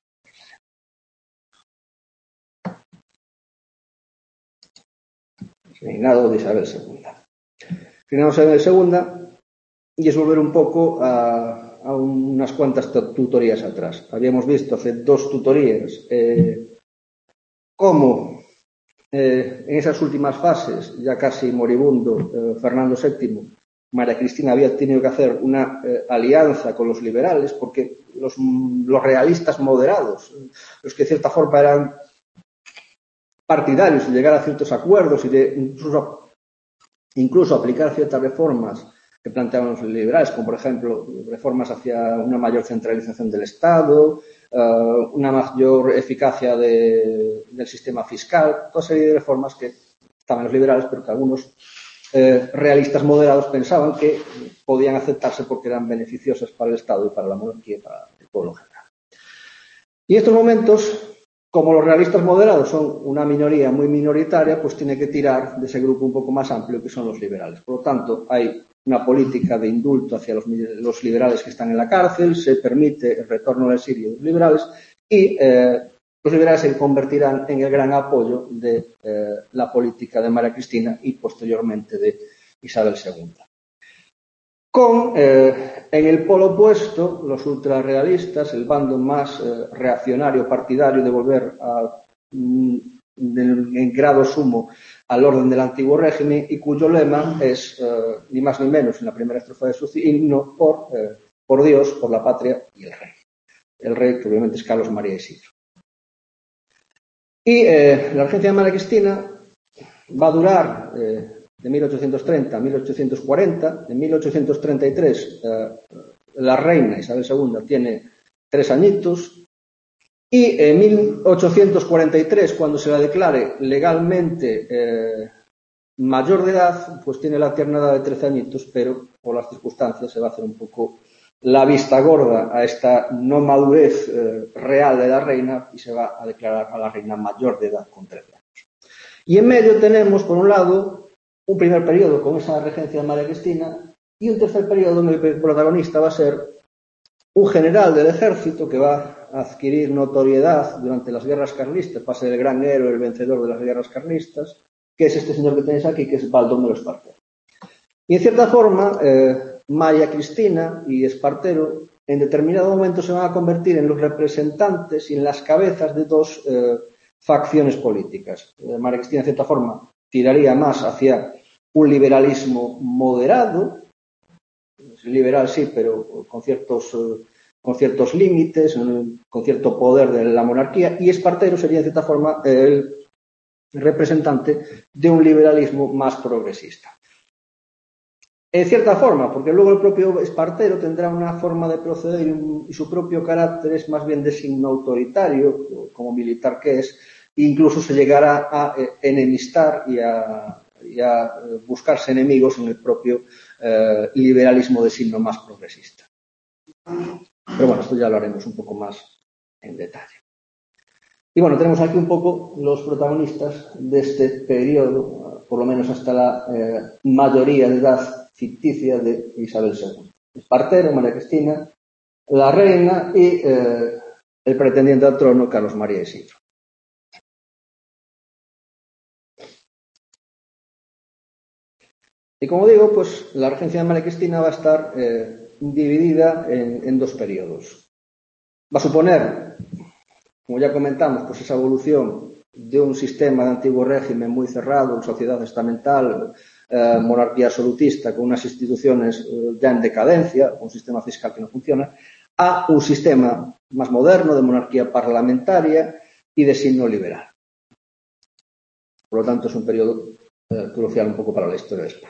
Reinado de Isabel segunda. Reinado de Isabel segunda, y es volver un poco a, a unas cuantas tutorías atrás. Habíamos visto hace dos tutorías eh, cómo eh, en esas últimas fases, ya casi moribundo eh, Fernando séptimo, María Cristina había tenido que hacer una eh, alianza con los liberales, porque los, los realistas moderados, los que de cierta forma eran partidarios de llegar a ciertos acuerdos y de incluso, incluso aplicar ciertas reformas que planteaban los liberales, como por ejemplo reformas hacia una mayor centralización del Estado, uh, una mayor eficacia de, del sistema fiscal, toda serie de reformas que estaban los liberales, pero que algunos eh, realistas moderados pensaban que podían aceptarse porque eran beneficiosas para el Estado y para la monarquía y para el pueblo en general. Y en estos momentos, como los realistas moderados son una minoría muy minoritaria, pues tiene que tirar de ese grupo un poco más amplio que son los liberales. Por lo tanto, hay una política de indulto hacia los, los liberales que están en la cárcel, se permite el retorno al exilio de los liberales y eh, los liberales se convertirán en el gran apoyo de eh, la política de María Cristina y posteriormente de Isabel segunda. Con, eh, en el polo opuesto, los ultrarrealistas, el bando más eh, reaccionario partidario de volver a, mm, en, en grado sumo al orden del antiguo régimen y cuyo lema es, eh, ni más ni menos, en la primera estrofa de su himno, por, eh, por Dios, por la patria y el rey. El rey, que obviamente es Carlos María Isidro. Y eh, la regencia de María Cristina va a durar eh, de mil ochocientos treinta a mil ochocientos cuarenta. En mil ochocientos treinta y tres eh, la reina Isabel segunda tiene tres añitos y en mil ochocientos cuarenta y tres, cuando se la declare legalmente eh, mayor de edad, pues tiene la tierna edad de trece añitos, pero por las circunstancias se va a hacer un poco la vista gorda a esta no madurez eh, real de la reina y se va a declarar a la reina mayor de edad con trece años. Y en medio tenemos, por un lado, un primer periodo con esa regencia de María Cristina y un tercer periodo donde el protagonista va a ser un general del ejército que va a adquirir notoriedad durante las guerras carlistas, va a ser el gran héroe, el vencedor de las guerras carlistas, que es este señor que tenéis aquí, que es Baldomero Espartero. Y en cierta forma, eh, María Cristina y Espartero en determinado momento se van a convertir en los representantes y en las cabezas de dos eh, facciones políticas. Eh, María Cristina, en cierta forma, tiraría más hacia un liberalismo moderado, liberal sí, pero con ciertos, eh, con ciertos límites, con cierto poder de la monarquía, y Espartero sería, en cierta forma, el representante de un liberalismo más progresista. En cierta forma, porque luego el propio Espartero tendrá una forma de proceder y, un, y su propio carácter es más bien de signo autoritario, como militar que es, e incluso se llegará a eh, enemistar y a, y a buscarse enemigos en el propio eh, liberalismo de signo más progresista. Pero bueno, esto ya lo haremos un poco más en detalle. Y bueno, tenemos aquí un poco los protagonistas de este periodo, por lo menos hasta la eh, mayoría de edad ficticia de Isabel segunda. Espartero, María Cristina, la reina y eh, el pretendiente al trono, Carlos María Isidro. Y como digo, pues la regencia de María Cristina va a estar eh, dividida en, en dos periodos. Va a suponer, como ya comentamos, pues esa evolución de un sistema de antiguo régimen muy cerrado, sociedad estamental, eh, monarquía absolutista, con unas instituciones eh, ya en decadencia, un sistema fiscal que no funciona, a un sistema más moderno de monarquía parlamentaria y de signo liberal. Por lo tanto, es un periodo eh, crucial un poco para la historia de España.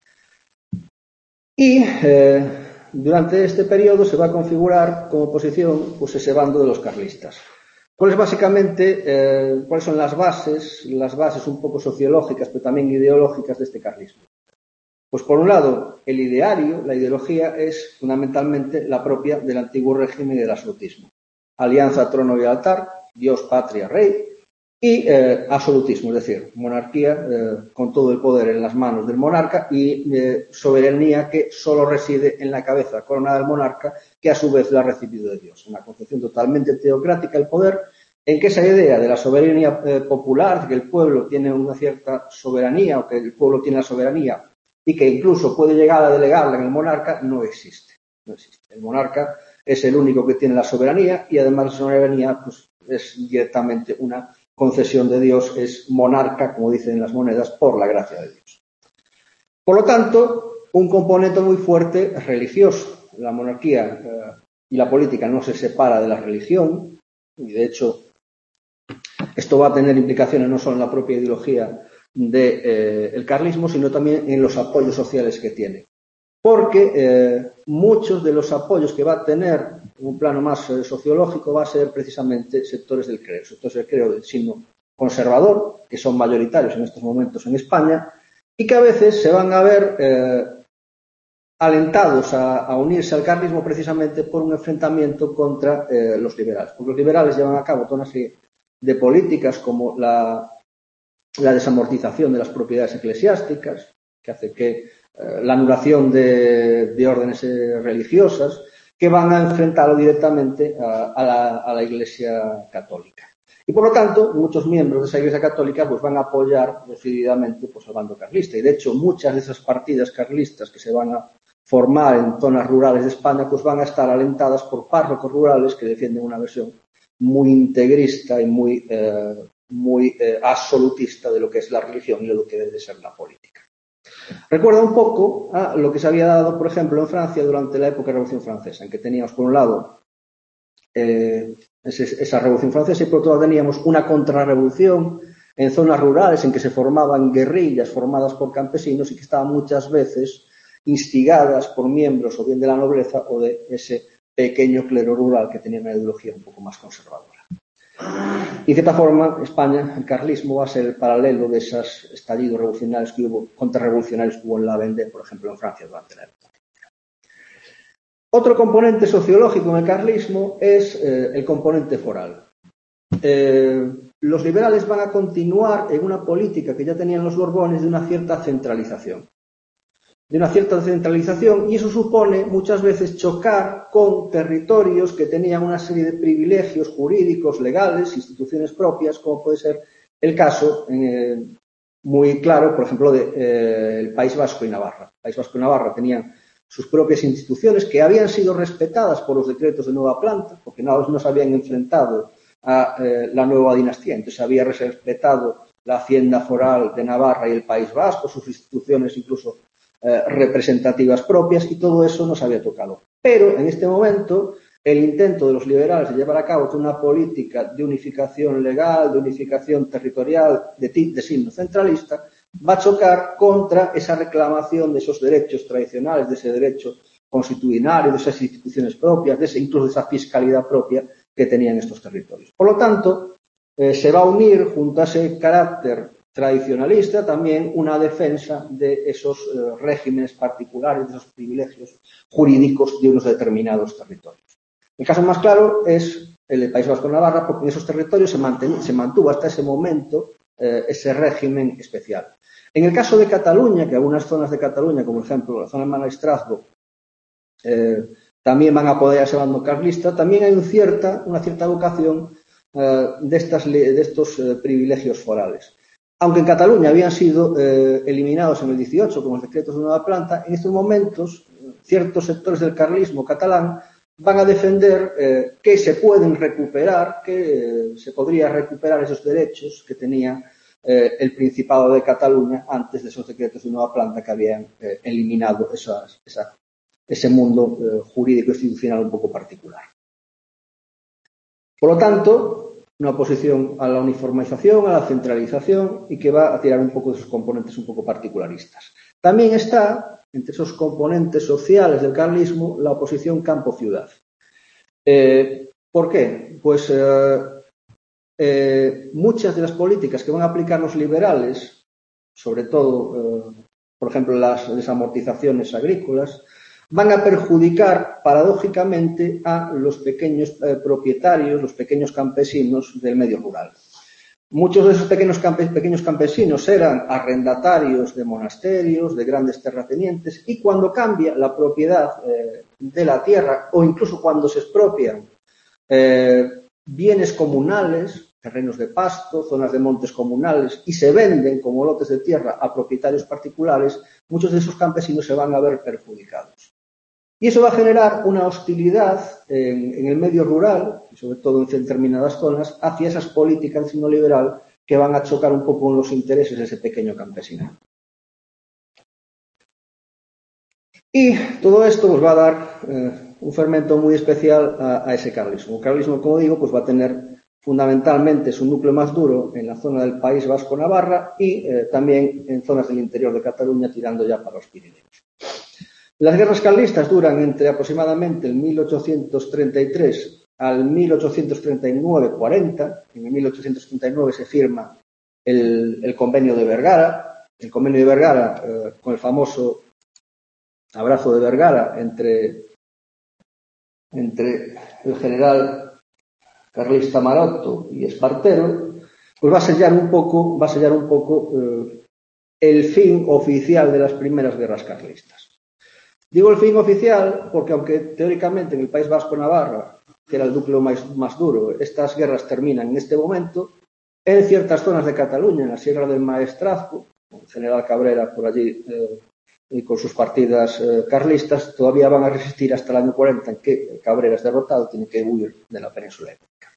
Y eh, durante este periodo se va a configurar como oposición pues, ese bando de los carlistas. ¿Cuáles básicamente, eh, cuáles son las bases, las bases un poco sociológicas, pero también ideológicas de este carlismo? Pues por un lado, el ideario, la ideología, es fundamentalmente la propia del antiguo régimen y del absolutismo. Alianza, trono y altar, Dios, patria, rey, y eh, absolutismo, es decir, monarquía eh, con todo el poder en las manos del monarca y eh, soberanía que solo reside en la cabeza coronada del monarca, que a su vez la ha recibido de Dios. Una concepción totalmente teocrática del poder, en que esa idea de la soberanía eh, popular, de que el pueblo tiene una cierta soberanía o que el pueblo tiene la soberanía y que incluso puede llegar a delegarla en el monarca, no existe. No existe. El monarca es el único que tiene la soberanía y además la soberanía pues, es directamente una concesión de Dios, es monarca, como dicen las monedas, por la gracia de Dios. Por lo tanto, un componente muy fuerte es religioso. La monarquía eh, y la política no se separa de la religión, y de hecho esto va a tener implicaciones no solo en la propia ideología del de, eh, carlismo, sino también en los apoyos sociales que tiene. Porque eh, muchos de los apoyos que va a tener en un plano más eh, sociológico va a ser precisamente sectores del clero, sectores del clero del signo conservador, que son mayoritarios en estos momentos en España, y que a veces se van a ver eh, alentados a, a unirse al carlismo precisamente por un enfrentamiento contra eh, los liberales. Porque los liberales llevan a cabo toda una serie de políticas como la, la desamortización de las propiedades eclesiásticas, que hace que eh, la anulación de, de órdenes eh, religiosas, que van a enfrentarlo directamente a, a, la, a la Iglesia Católica. Y por lo tanto, muchos miembros de esa Iglesia Católica pues, van a apoyar decididamente pues, al bando carlista. Y de hecho, muchas de esas partidas carlistas que se van a formar en zonas rurales de España pues, van a estar alentadas por párrocos rurales que defienden una versión muy integrista y muy, eh, muy eh, absolutista de lo que es la religión y de lo que debe ser la política. Recuerda un poco a lo que se había dado, por ejemplo, en Francia durante la época de la Revolución Francesa, en que teníamos, por un lado, eh, esa Revolución Francesa y por otro lado teníamos una contrarrevolución en zonas rurales en que se formaban guerrillas formadas por campesinos y que estaban muchas veces instigadas por miembros o bien de la nobleza o de ese pequeño clero rural que tenía una ideología un poco más conservadora. Y de cierta forma, España, el carlismo va a ser el paralelo de esos estallidos revolucionarios que hubo, contrarrevolucionarios que hubo en la Vendée, por ejemplo, en Francia durante la época. Otro componente sociológico en el carlismo es eh, el componente foral. Eh, los liberales van a continuar en una política que ya tenían los Borbones de una cierta centralización. De una cierta centralización, y eso supone muchas veces chocar con territorios que tenían una serie de privilegios jurídicos, legales, instituciones propias, como puede ser el caso eh, muy claro, por ejemplo, del de, eh, País Vasco y Navarra. El País Vasco y Navarra tenían sus propias instituciones que habían sido respetadas por los decretos de nueva planta, porque no, no se habían enfrentado a eh, la nueva dinastía, entonces se había respetado la hacienda foral de Navarra y el País Vasco, sus instituciones incluso eh, representativas propias, y todo eso no se había tocado. Pero en este momento el intento de los liberales de llevar a cabo una política de unificación legal, de unificación territorial, de, de signo centralista, va a chocar contra esa reclamación de esos derechos tradicionales, de ese derecho constitucional, de esas instituciones propias, de ese, incluso de esa fiscalidad propia que tenían estos territorios. Por lo tanto, eh, se va a unir junto a ese carácter tradicionalista también una defensa de esos eh, regímenes particulares, de esos privilegios jurídicos de unos determinados territorios. El caso más claro es el del País Vasco y Navarra, porque en esos territorios se, manten, se mantuvo hasta ese momento eh, ese régimen especial. En el caso de Cataluña, que algunas zonas de Cataluña, como por ejemplo la zona de Maestrazgo, eh, también van a poder ese bando carlista, también hay un cierta, una cierta vocación eh, de, estas, de estos eh, privilegios forales. Aunque en Cataluña habían sido eh, eliminados en el dieciocho con los decretos de nueva planta, en estos momentos ciertos sectores del carlismo catalán van a defender eh, que se pueden recuperar, que eh, se podría recuperar esos derechos que tenía eh, el Principado de Cataluña antes de esos decretos de nueva planta que habían eh, eliminado esas, esa, ese mundo eh, jurídico institucional un poco particular. Por lo tanto, una oposición a la uniformización, a la centralización y que va a tirar un poco de esos componentes un poco particularistas. También está, entre esos componentes sociales del carlismo, la oposición campo-ciudad. Eh, ¿Por qué? Pues eh, eh, muchas de las políticas que van a aplicar los liberales, sobre todo, eh, por ejemplo, las desamortizaciones agrícolas, van a perjudicar paradójicamente a los pequeños eh, propietarios, los pequeños campesinos del medio rural. Muchos de esos pequeños, campe, pequeños campesinos eran arrendatarios de monasterios, de grandes terratenientes, y cuando cambia la propiedad eh, de la tierra, o incluso cuando se expropian eh, bienes comunales, terrenos de pasto, zonas de montes comunales, y se venden como lotes de tierra a propietarios particulares, muchos de esos campesinos se van a ver perjudicados. Y eso va a generar una hostilidad en, en el medio rural, y sobre todo en determinadas zonas, hacia esas políticas neoliberal que van a chocar un poco con los intereses de ese pequeño campesinado. Y todo esto pues, va a dar eh, un fermento muy especial a, a ese carlismo. El carlismo, como digo, pues va a tener fundamentalmente su núcleo más duro en la zona del País Vasco-Navarra y eh, también en zonas del interior de Cataluña, tirando ya para los Pirineos. Las guerras carlistas duran entre aproximadamente el mil ochocientos treinta y tres al mil ochocientos treinta y nueve cuarenta. En el mil ochocientos treinta y nueve se firma el, el convenio de Vergara. El convenio de Vergara, eh, con el famoso abrazo de Vergara entre, entre el general carlista Maroto y Espartero, pues va a sellar un poco, va a sellar un poco eh, el fin oficial de las primeras guerras carlistas. Digo el fin oficial porque aunque teóricamente en el País Vasco-Navarra, que era el núcleo más, más duro, estas guerras terminan en este momento, en ciertas zonas de Cataluña, en la Sierra del Maestrazgo, el general Cabrera por allí eh, y con sus partidas eh, carlistas, todavía van a resistir hasta el año cuarenta, en que Cabrera es derrotado y tiene que huir de la península ibérica.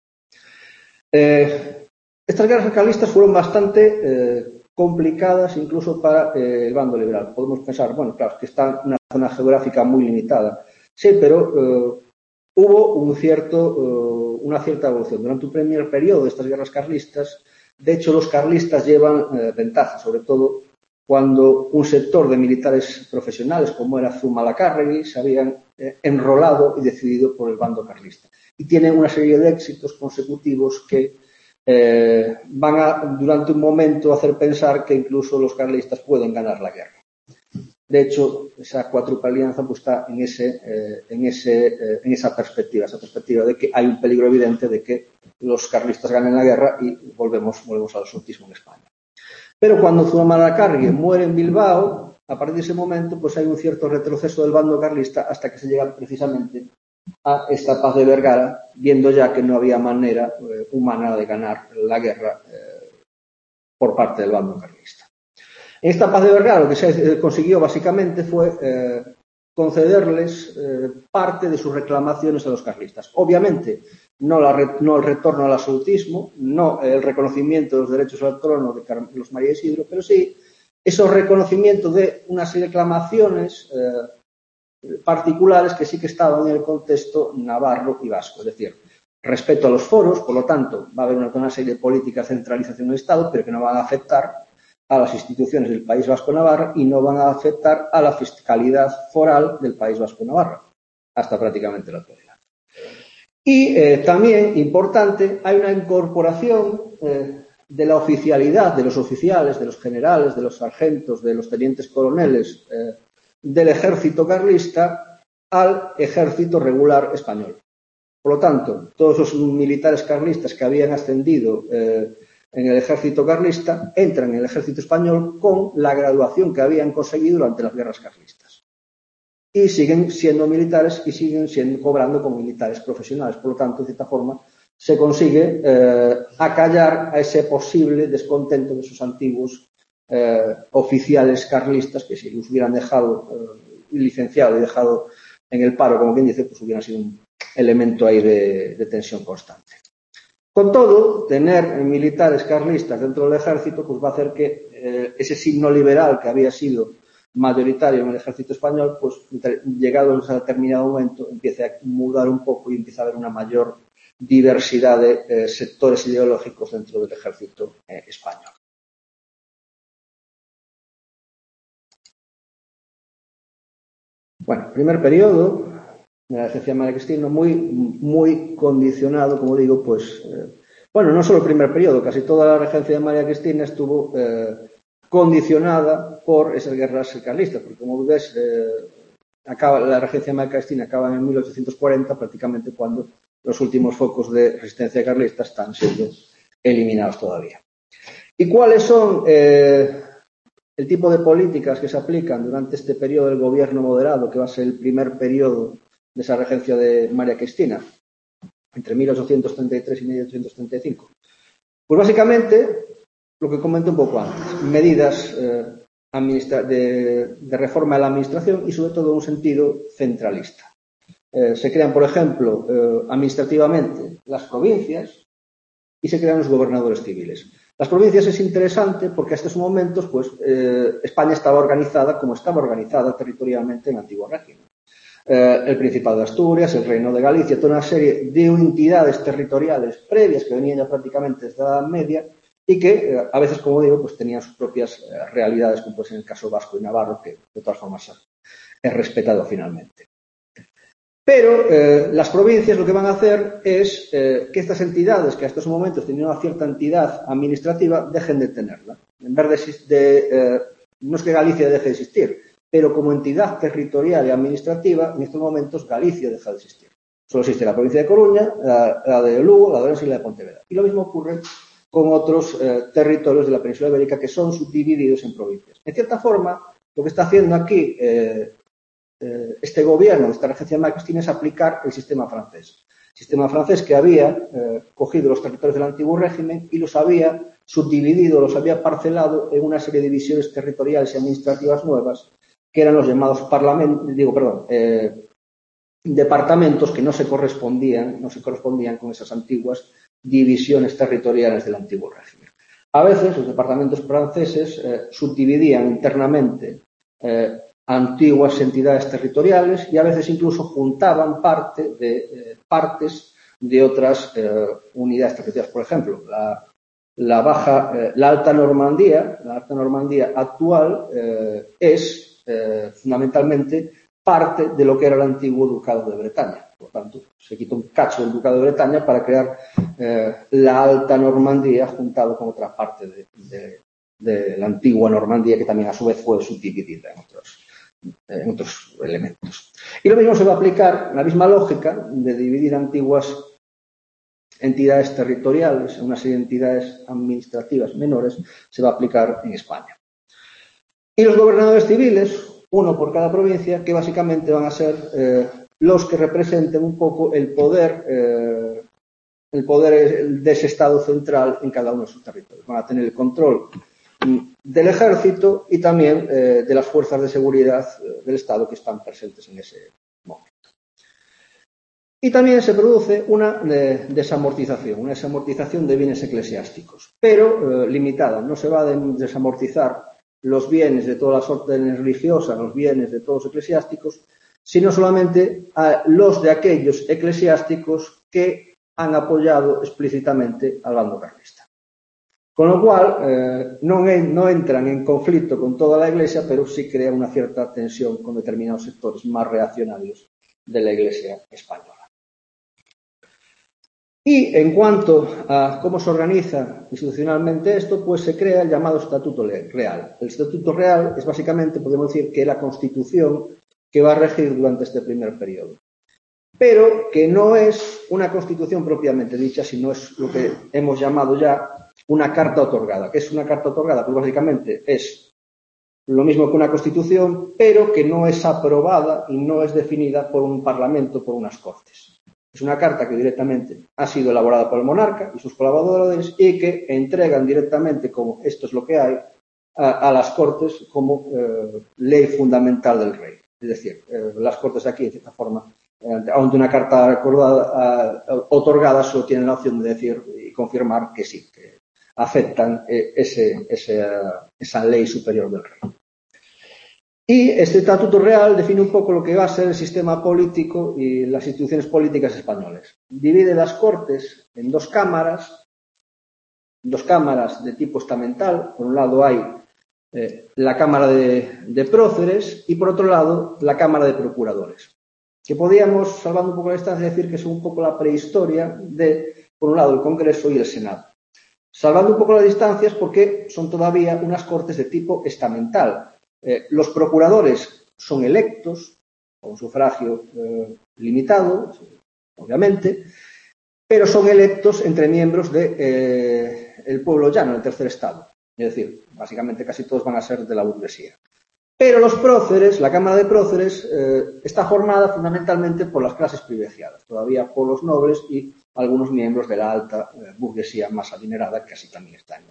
Eh, estas guerras carlistas fueron bastante eh, complicadas incluso para eh, el bando liberal. Podemos pensar, bueno, claro, que está en una zona geográfica muy limitada. Sí, pero eh, hubo un cierto, eh, una cierta evolución. Durante un primer periodo de estas guerras carlistas, de hecho, los carlistas llevan eh, ventaja, sobre todo cuando un sector de militares profesionales, como era Zumalacárregui, se habían eh, enrolado y decidido por el bando carlista. Y tienen una serie de éxitos consecutivos que eh, van a, durante un momento, hacer pensar que incluso los carlistas pueden ganar la guerra. De hecho, esa cuádruple alianza pues, está en, ese, eh, en, ese, eh, en esa perspectiva, esa perspectiva de que hay un peligro evidente de que los carlistas ganen la guerra y volvemos, volvemos al absolutismo en España. Pero cuando Zumalacárregui muere en Bilbao, a partir de ese momento pues hay un cierto retroceso del bando carlista hasta que se llega precisamente a esta paz de Vergara, viendo ya que no había manera eh, humana de ganar la guerra eh, por parte del bando carlista. En esta paz de Vergara lo que se consiguió básicamente fue eh, concederles eh, parte de sus reclamaciones a los carlistas. Obviamente, no, la, no el retorno al absolutismo, no el reconocimiento de los derechos al trono de Carlos María Isidro, pero sí esos reconocimientos de unas reclamaciones eh, particulares que sí que estaban en el contexto navarro y vasco. Es decir, respeto a los foros, por lo tanto, va a haber una, una serie de políticas de centralización del Estado, pero que no van a afectar a las instituciones del País Vasco-Navarra y no van a afectar a la fiscalidad foral del País Vasco-Navarra, hasta prácticamente la actualidad. Y eh, también, importante, hay una incorporación eh, de la oficialidad de los oficiales, de los generales, de los sargentos, de los tenientes coroneles eh, del ejército carlista al ejército regular español. Por lo tanto, todos los militares carlistas que habían ascendido eh, en el ejército carlista entran en el ejército español con la graduación que habían conseguido durante las guerras carlistas. Y siguen siendo militares y siguen siendo, cobrando como militares profesionales. Por lo tanto, de cierta forma, se consigue eh, acallar a ese posible descontento de sus antiguos eh, oficiales carlistas que si los hubieran dejado eh, licenciado y dejado en el paro, como quien dice, pues hubieran sido un elemento ahí de, de tensión constante. Con todo, tener militares carlistas dentro del ejército pues va a hacer que eh, ese signo liberal que había sido mayoritario en el ejército español, pues llegado a determinado momento empiece a mudar un poco y empieza a haber una mayor diversidad de eh, sectores ideológicos dentro del ejército eh, español. Bueno, primer periodo de la regencia de María Cristina, muy, muy condicionado, como digo, pues, eh, bueno, no solo el primer periodo, casi toda la regencia de María Cristina estuvo eh, condicionada por esas guerras carlistas, porque como ves, eh, acaba, la regencia de María Cristina acaba en mil ochocientos cuarenta, prácticamente cuando los últimos focos de resistencia carlista están siendo eliminados todavía. ¿Y cuáles son eh, el tipo de políticas que se aplican durante este periodo del gobierno moderado, que va a ser el primer periodo de esa regencia de María Cristina, entre mil ochocientos treinta y tres y mil ochocientos treinta y cinco? Pues básicamente, lo que comenté un poco antes, medidas eh, administra de, de reforma de la administración y sobre todo en un sentido centralista. Eh, se crean, por ejemplo, eh, administrativamente las provincias y se crean los gobernadores civiles. Las provincias es interesante porque hasta esos momentos pues, eh, España estaba organizada como estaba organizada territorialmente en el antiguo régimen. Eh, el Principado de Asturias, el Reino de Galicia, toda una serie de entidades territoriales previas que venían ya prácticamente desde la Edad Media y que eh, a veces, como digo, pues tenían sus propias eh, realidades, como pues en el caso vasco y navarro, que de todas formas es respetado finalmente. Pero eh, las provincias lo que van a hacer es eh, que estas entidades, que hasta esos momentos tenían una cierta entidad administrativa, dejen de tenerla. En vez de, de eh, no es que Galicia deje de existir, pero como entidad territorial y administrativa, en estos momentos Galicia deja de existir. Solo existe la provincia de Coruña, la, la de Lugo, la de Orense y la de Pontevedra. Y lo mismo ocurre con otros eh, territorios de la península ibérica que son subdivididos en provincias. En cierta forma, lo que está haciendo aquí eh, eh, este gobierno, esta regencia de Macron, es aplicar el sistema francés. El sistema francés que había eh, cogido los territorios del antiguo régimen y los había subdividido, los había parcelado en una serie de divisiones territoriales y administrativas nuevas, que eran los llamados parlamentos, digo, perdón, eh, departamentos que no se correspondían, no se correspondían con esas antiguas divisiones territoriales del antiguo régimen. A veces los departamentos franceses eh, subdividían internamente eh, antiguas entidades territoriales y a veces incluso juntaban parte de eh, partes de otras eh, unidades territoriales. Por ejemplo, la, la baja, eh, la Alta Normandía, la Alta Normandía actual eh, es Eh, fundamentalmente parte de lo que era el antiguo Ducado de Bretaña. Por tanto, se quitó un cacho del Ducado de Bretaña para crear eh, la Alta Normandía juntado con otra parte de, de, de la antigua Normandía, que también a su vez fue subdividida en otros, en otros elementos. Y lo mismo se va a aplicar, la misma lógica de dividir antiguas entidades territoriales en una serie de entidades administrativas menores, se va a aplicar en España. Y los gobernadores civiles, uno por cada provincia, que básicamente van a ser eh, los que representen un poco el poder, eh, el poder de ese Estado central en cada uno de sus territorios. Van a tener el control del ejército y también eh, de las fuerzas de seguridad eh, del Estado que están presentes en ese momento. Y también se produce una eh, desamortización, una desamortización de bienes eclesiásticos, pero eh, limitada. No se va a desamortizar los bienes de todas las órdenes religiosas, los bienes de todos los eclesiásticos, sino solamente a los de aquellos eclesiásticos que han apoyado explícitamente al bando carlista. Con lo cual, eh, no, en, no entran en conflicto con toda la Iglesia, pero sí crea una cierta tensión con determinados sectores más reaccionarios de la Iglesia española. Y en cuanto a cómo se organiza institucionalmente esto, pues se crea el llamado Estatuto Real. El Estatuto Real es básicamente, podemos decir, que la Constitución que va a regir durante este primer periodo. Pero que no es una Constitución propiamente dicha, sino es lo que hemos llamado ya una Carta Otorgada. ¿Qué es una Carta Otorgada? Pues básicamente es lo mismo que una Constitución, pero que no es aprobada y no es definida por un Parlamento, por unas Cortes. Es una carta que directamente ha sido elaborada por el monarca y sus colaboradores y que entregan directamente, como esto es lo que hay, a, a las Cortes como eh, ley fundamental del rey. Es decir, eh, las Cortes aquí, de cierta forma, eh, aunque una carta acordada, eh, otorgada, solo tienen la opción de decir y confirmar que sí, que aceptan eh, ese, ese, esa ley superior del rey. Y este Estatuto Real define un poco lo que va a ser el sistema político y las instituciones políticas españoles. Divide las Cortes en dos cámaras, dos cámaras de tipo estamental. Por un lado hay eh, la Cámara de, de Próceres y por otro lado la Cámara de Procuradores. Que podíamos, salvando un poco la distancia, decir que son un poco la prehistoria de, por un lado, el Congreso y el Senado. Salvando un poco las distancias porque son todavía unas Cortes de tipo estamental. Eh, los procuradores son electos con sufragio eh, limitado, obviamente, pero son electos entre miembros del de, eh, pueblo llano, el tercer estado. Es decir, básicamente casi todos van a ser de la burguesía. Pero los próceres, la Cámara de Próceres, eh, está formada fundamentalmente por las clases privilegiadas, todavía por los nobles y algunos miembros de la alta eh, burguesía más adinerada, que así también está en la burguesía.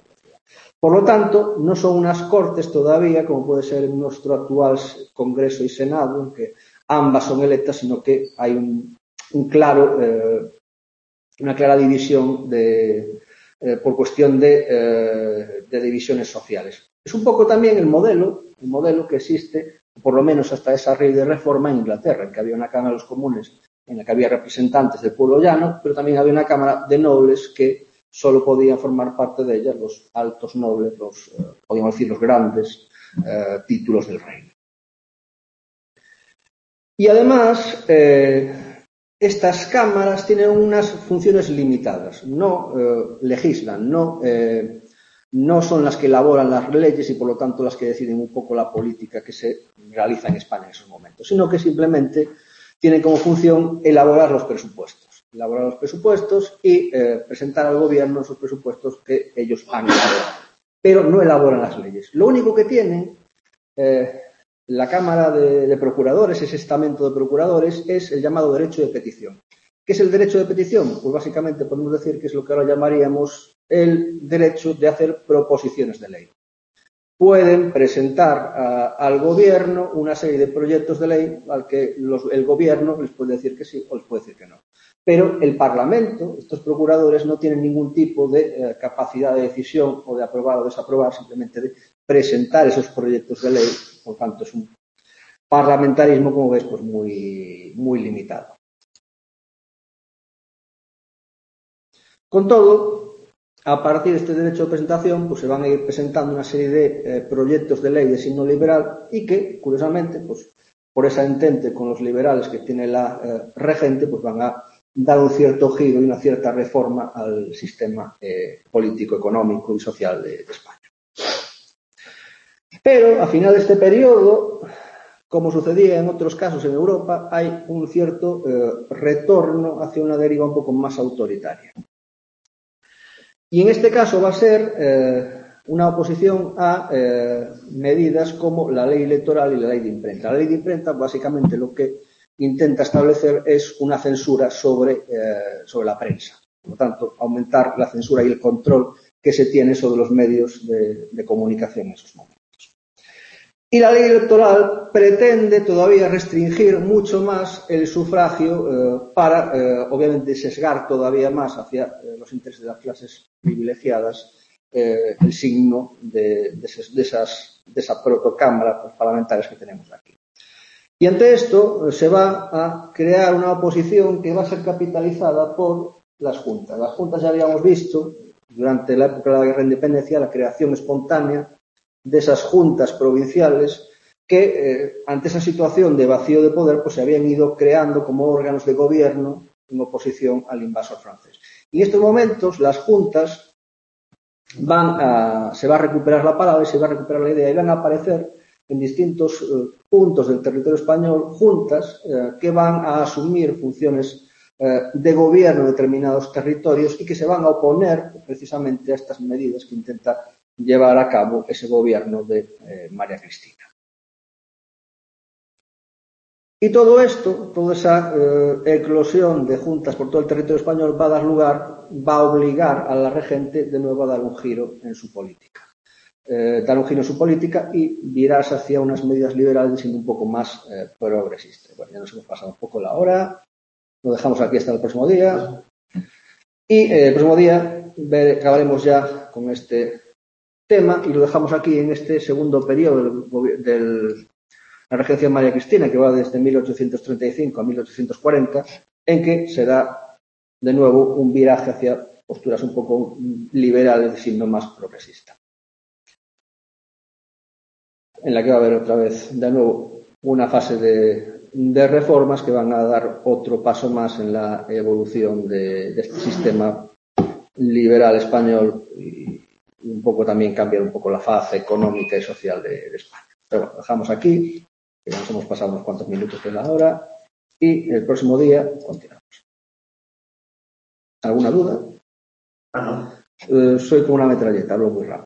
Por lo tanto, no son unas Cortes todavía, como puede ser en nuestro actual Congreso y Senado, en que ambas son electas, sino que hay un, un claro, eh, una clara división de, eh, por cuestión de, eh, de divisiones sociales. Es un poco también el modelo, el modelo que existe, por lo menos hasta esa ley de reforma en Inglaterra, en que había una Cámara de los Comunes en la que había representantes del pueblo llano, pero también había una Cámara de nobles que solo podían formar parte de ella los altos nobles, los, eh, podríamos decir, los grandes eh, títulos del reino. Y además, eh, estas cámaras tienen unas funciones limitadas, no eh, legislan, no, eh, no son las que elaboran las leyes y por lo tanto las que deciden un poco la política que se realiza en España en esos momentos, sino que simplemente tienen como función elaborar los presupuestos. elaborar los presupuestos y eh, presentar al gobierno esos presupuestos que ellos han elaborado. Pero no elaboran las leyes. Lo único que tienen eh, la Cámara de, de Procuradores, ese estamento de procuradores, es el llamado derecho de petición. ¿Qué es el derecho de petición? Pues básicamente podemos decir que es lo que ahora llamaríamos el derecho de hacer proposiciones de ley. Pueden presentar a, al gobierno una serie de proyectos de ley al que los, el gobierno les puede decir que sí o les puede decir que no. Pero el Parlamento, estos procuradores, no tienen ningún tipo de eh, capacidad de decisión o de aprobar o desaprobar, simplemente de presentar esos proyectos de ley. Por tanto, es un parlamentarismo, como ves, pues muy, muy limitado. Con todo, a partir de este derecho de presentación, pues se van a ir presentando una serie de eh, proyectos de ley de signo liberal y que, curiosamente, pues por esa entente con los liberales que tiene la eh, regente, pues van a dar un cierto giro y una cierta reforma al sistema eh, político, económico y social de, de España. Pero, a final de este periodo, como sucedía en otros casos en Europa, hay un cierto eh, retorno hacia una deriva un poco más autoritaria. Y en este caso va a ser eh, una oposición a eh, medidas como la ley electoral y la ley de imprenta. La ley de imprenta, básicamente, lo que intenta establecer es una censura sobre, eh, sobre la prensa. Por lo tanto, aumentar la censura y el control que se tiene sobre los medios de, de comunicación en esos momentos. Y la ley electoral pretende todavía restringir mucho más el sufragio eh, para, eh, obviamente, sesgar todavía más hacia eh, los intereses de las clases privilegiadas eh, el signo de, de, esas, de, esas, de esa protocámara parlamentaria que tenemos aquí. Y ante esto se va a crear una oposición que va a ser capitalizada por las juntas. Las juntas ya habíamos visto durante la época de la Guerra de Independencia la creación espontánea de esas juntas provinciales que eh, ante esa situación de vacío de poder pues se habían ido creando como órganos de gobierno en oposición al invasor francés. Y en estos momentos las juntas van a, se va a recuperar la palabra y se va a recuperar la idea y van a aparecer en distintos eh, puntos del territorio español juntas eh, que van a asumir funciones eh, de gobierno en determinados territorios y que se van a oponer precisamente a estas medidas que intenta llevar a cabo ese gobierno de eh, María Cristina. Y todo esto, toda esa eh, eclosión de juntas por todo el territorio español va a dar lugar, va a obligar a la regente de nuevo a dar un giro en su política. Eh, dar un giro en su política y virarse hacia unas medidas liberales siendo un poco más eh, progresistas. Bueno, ya nos hemos pasado un poco la hora, lo dejamos aquí hasta el próximo día. Y eh, el próximo día ver, acabaremos ya con este tema y lo dejamos aquí en este segundo periodo del, del la regencia de María Cristina, que va desde mil ochocientos treinta y cinco a mil ochocientos cuarenta, en que se da de nuevo un viraje hacia posturas un poco liberales, siendo más progresista. En la que va a haber otra vez, de nuevo, una fase de, de reformas que van a dar otro paso más en la evolución de, de este sistema liberal español y un poco también cambiar un poco la faz económica y social de, de España. Pero bueno, dejamos aquí, que nos hemos pasado unos cuantos minutos de la hora y el próximo día continuamos. ¿Alguna duda? Ah, no. Eh, soy como una metralleta, hablo muy rápido.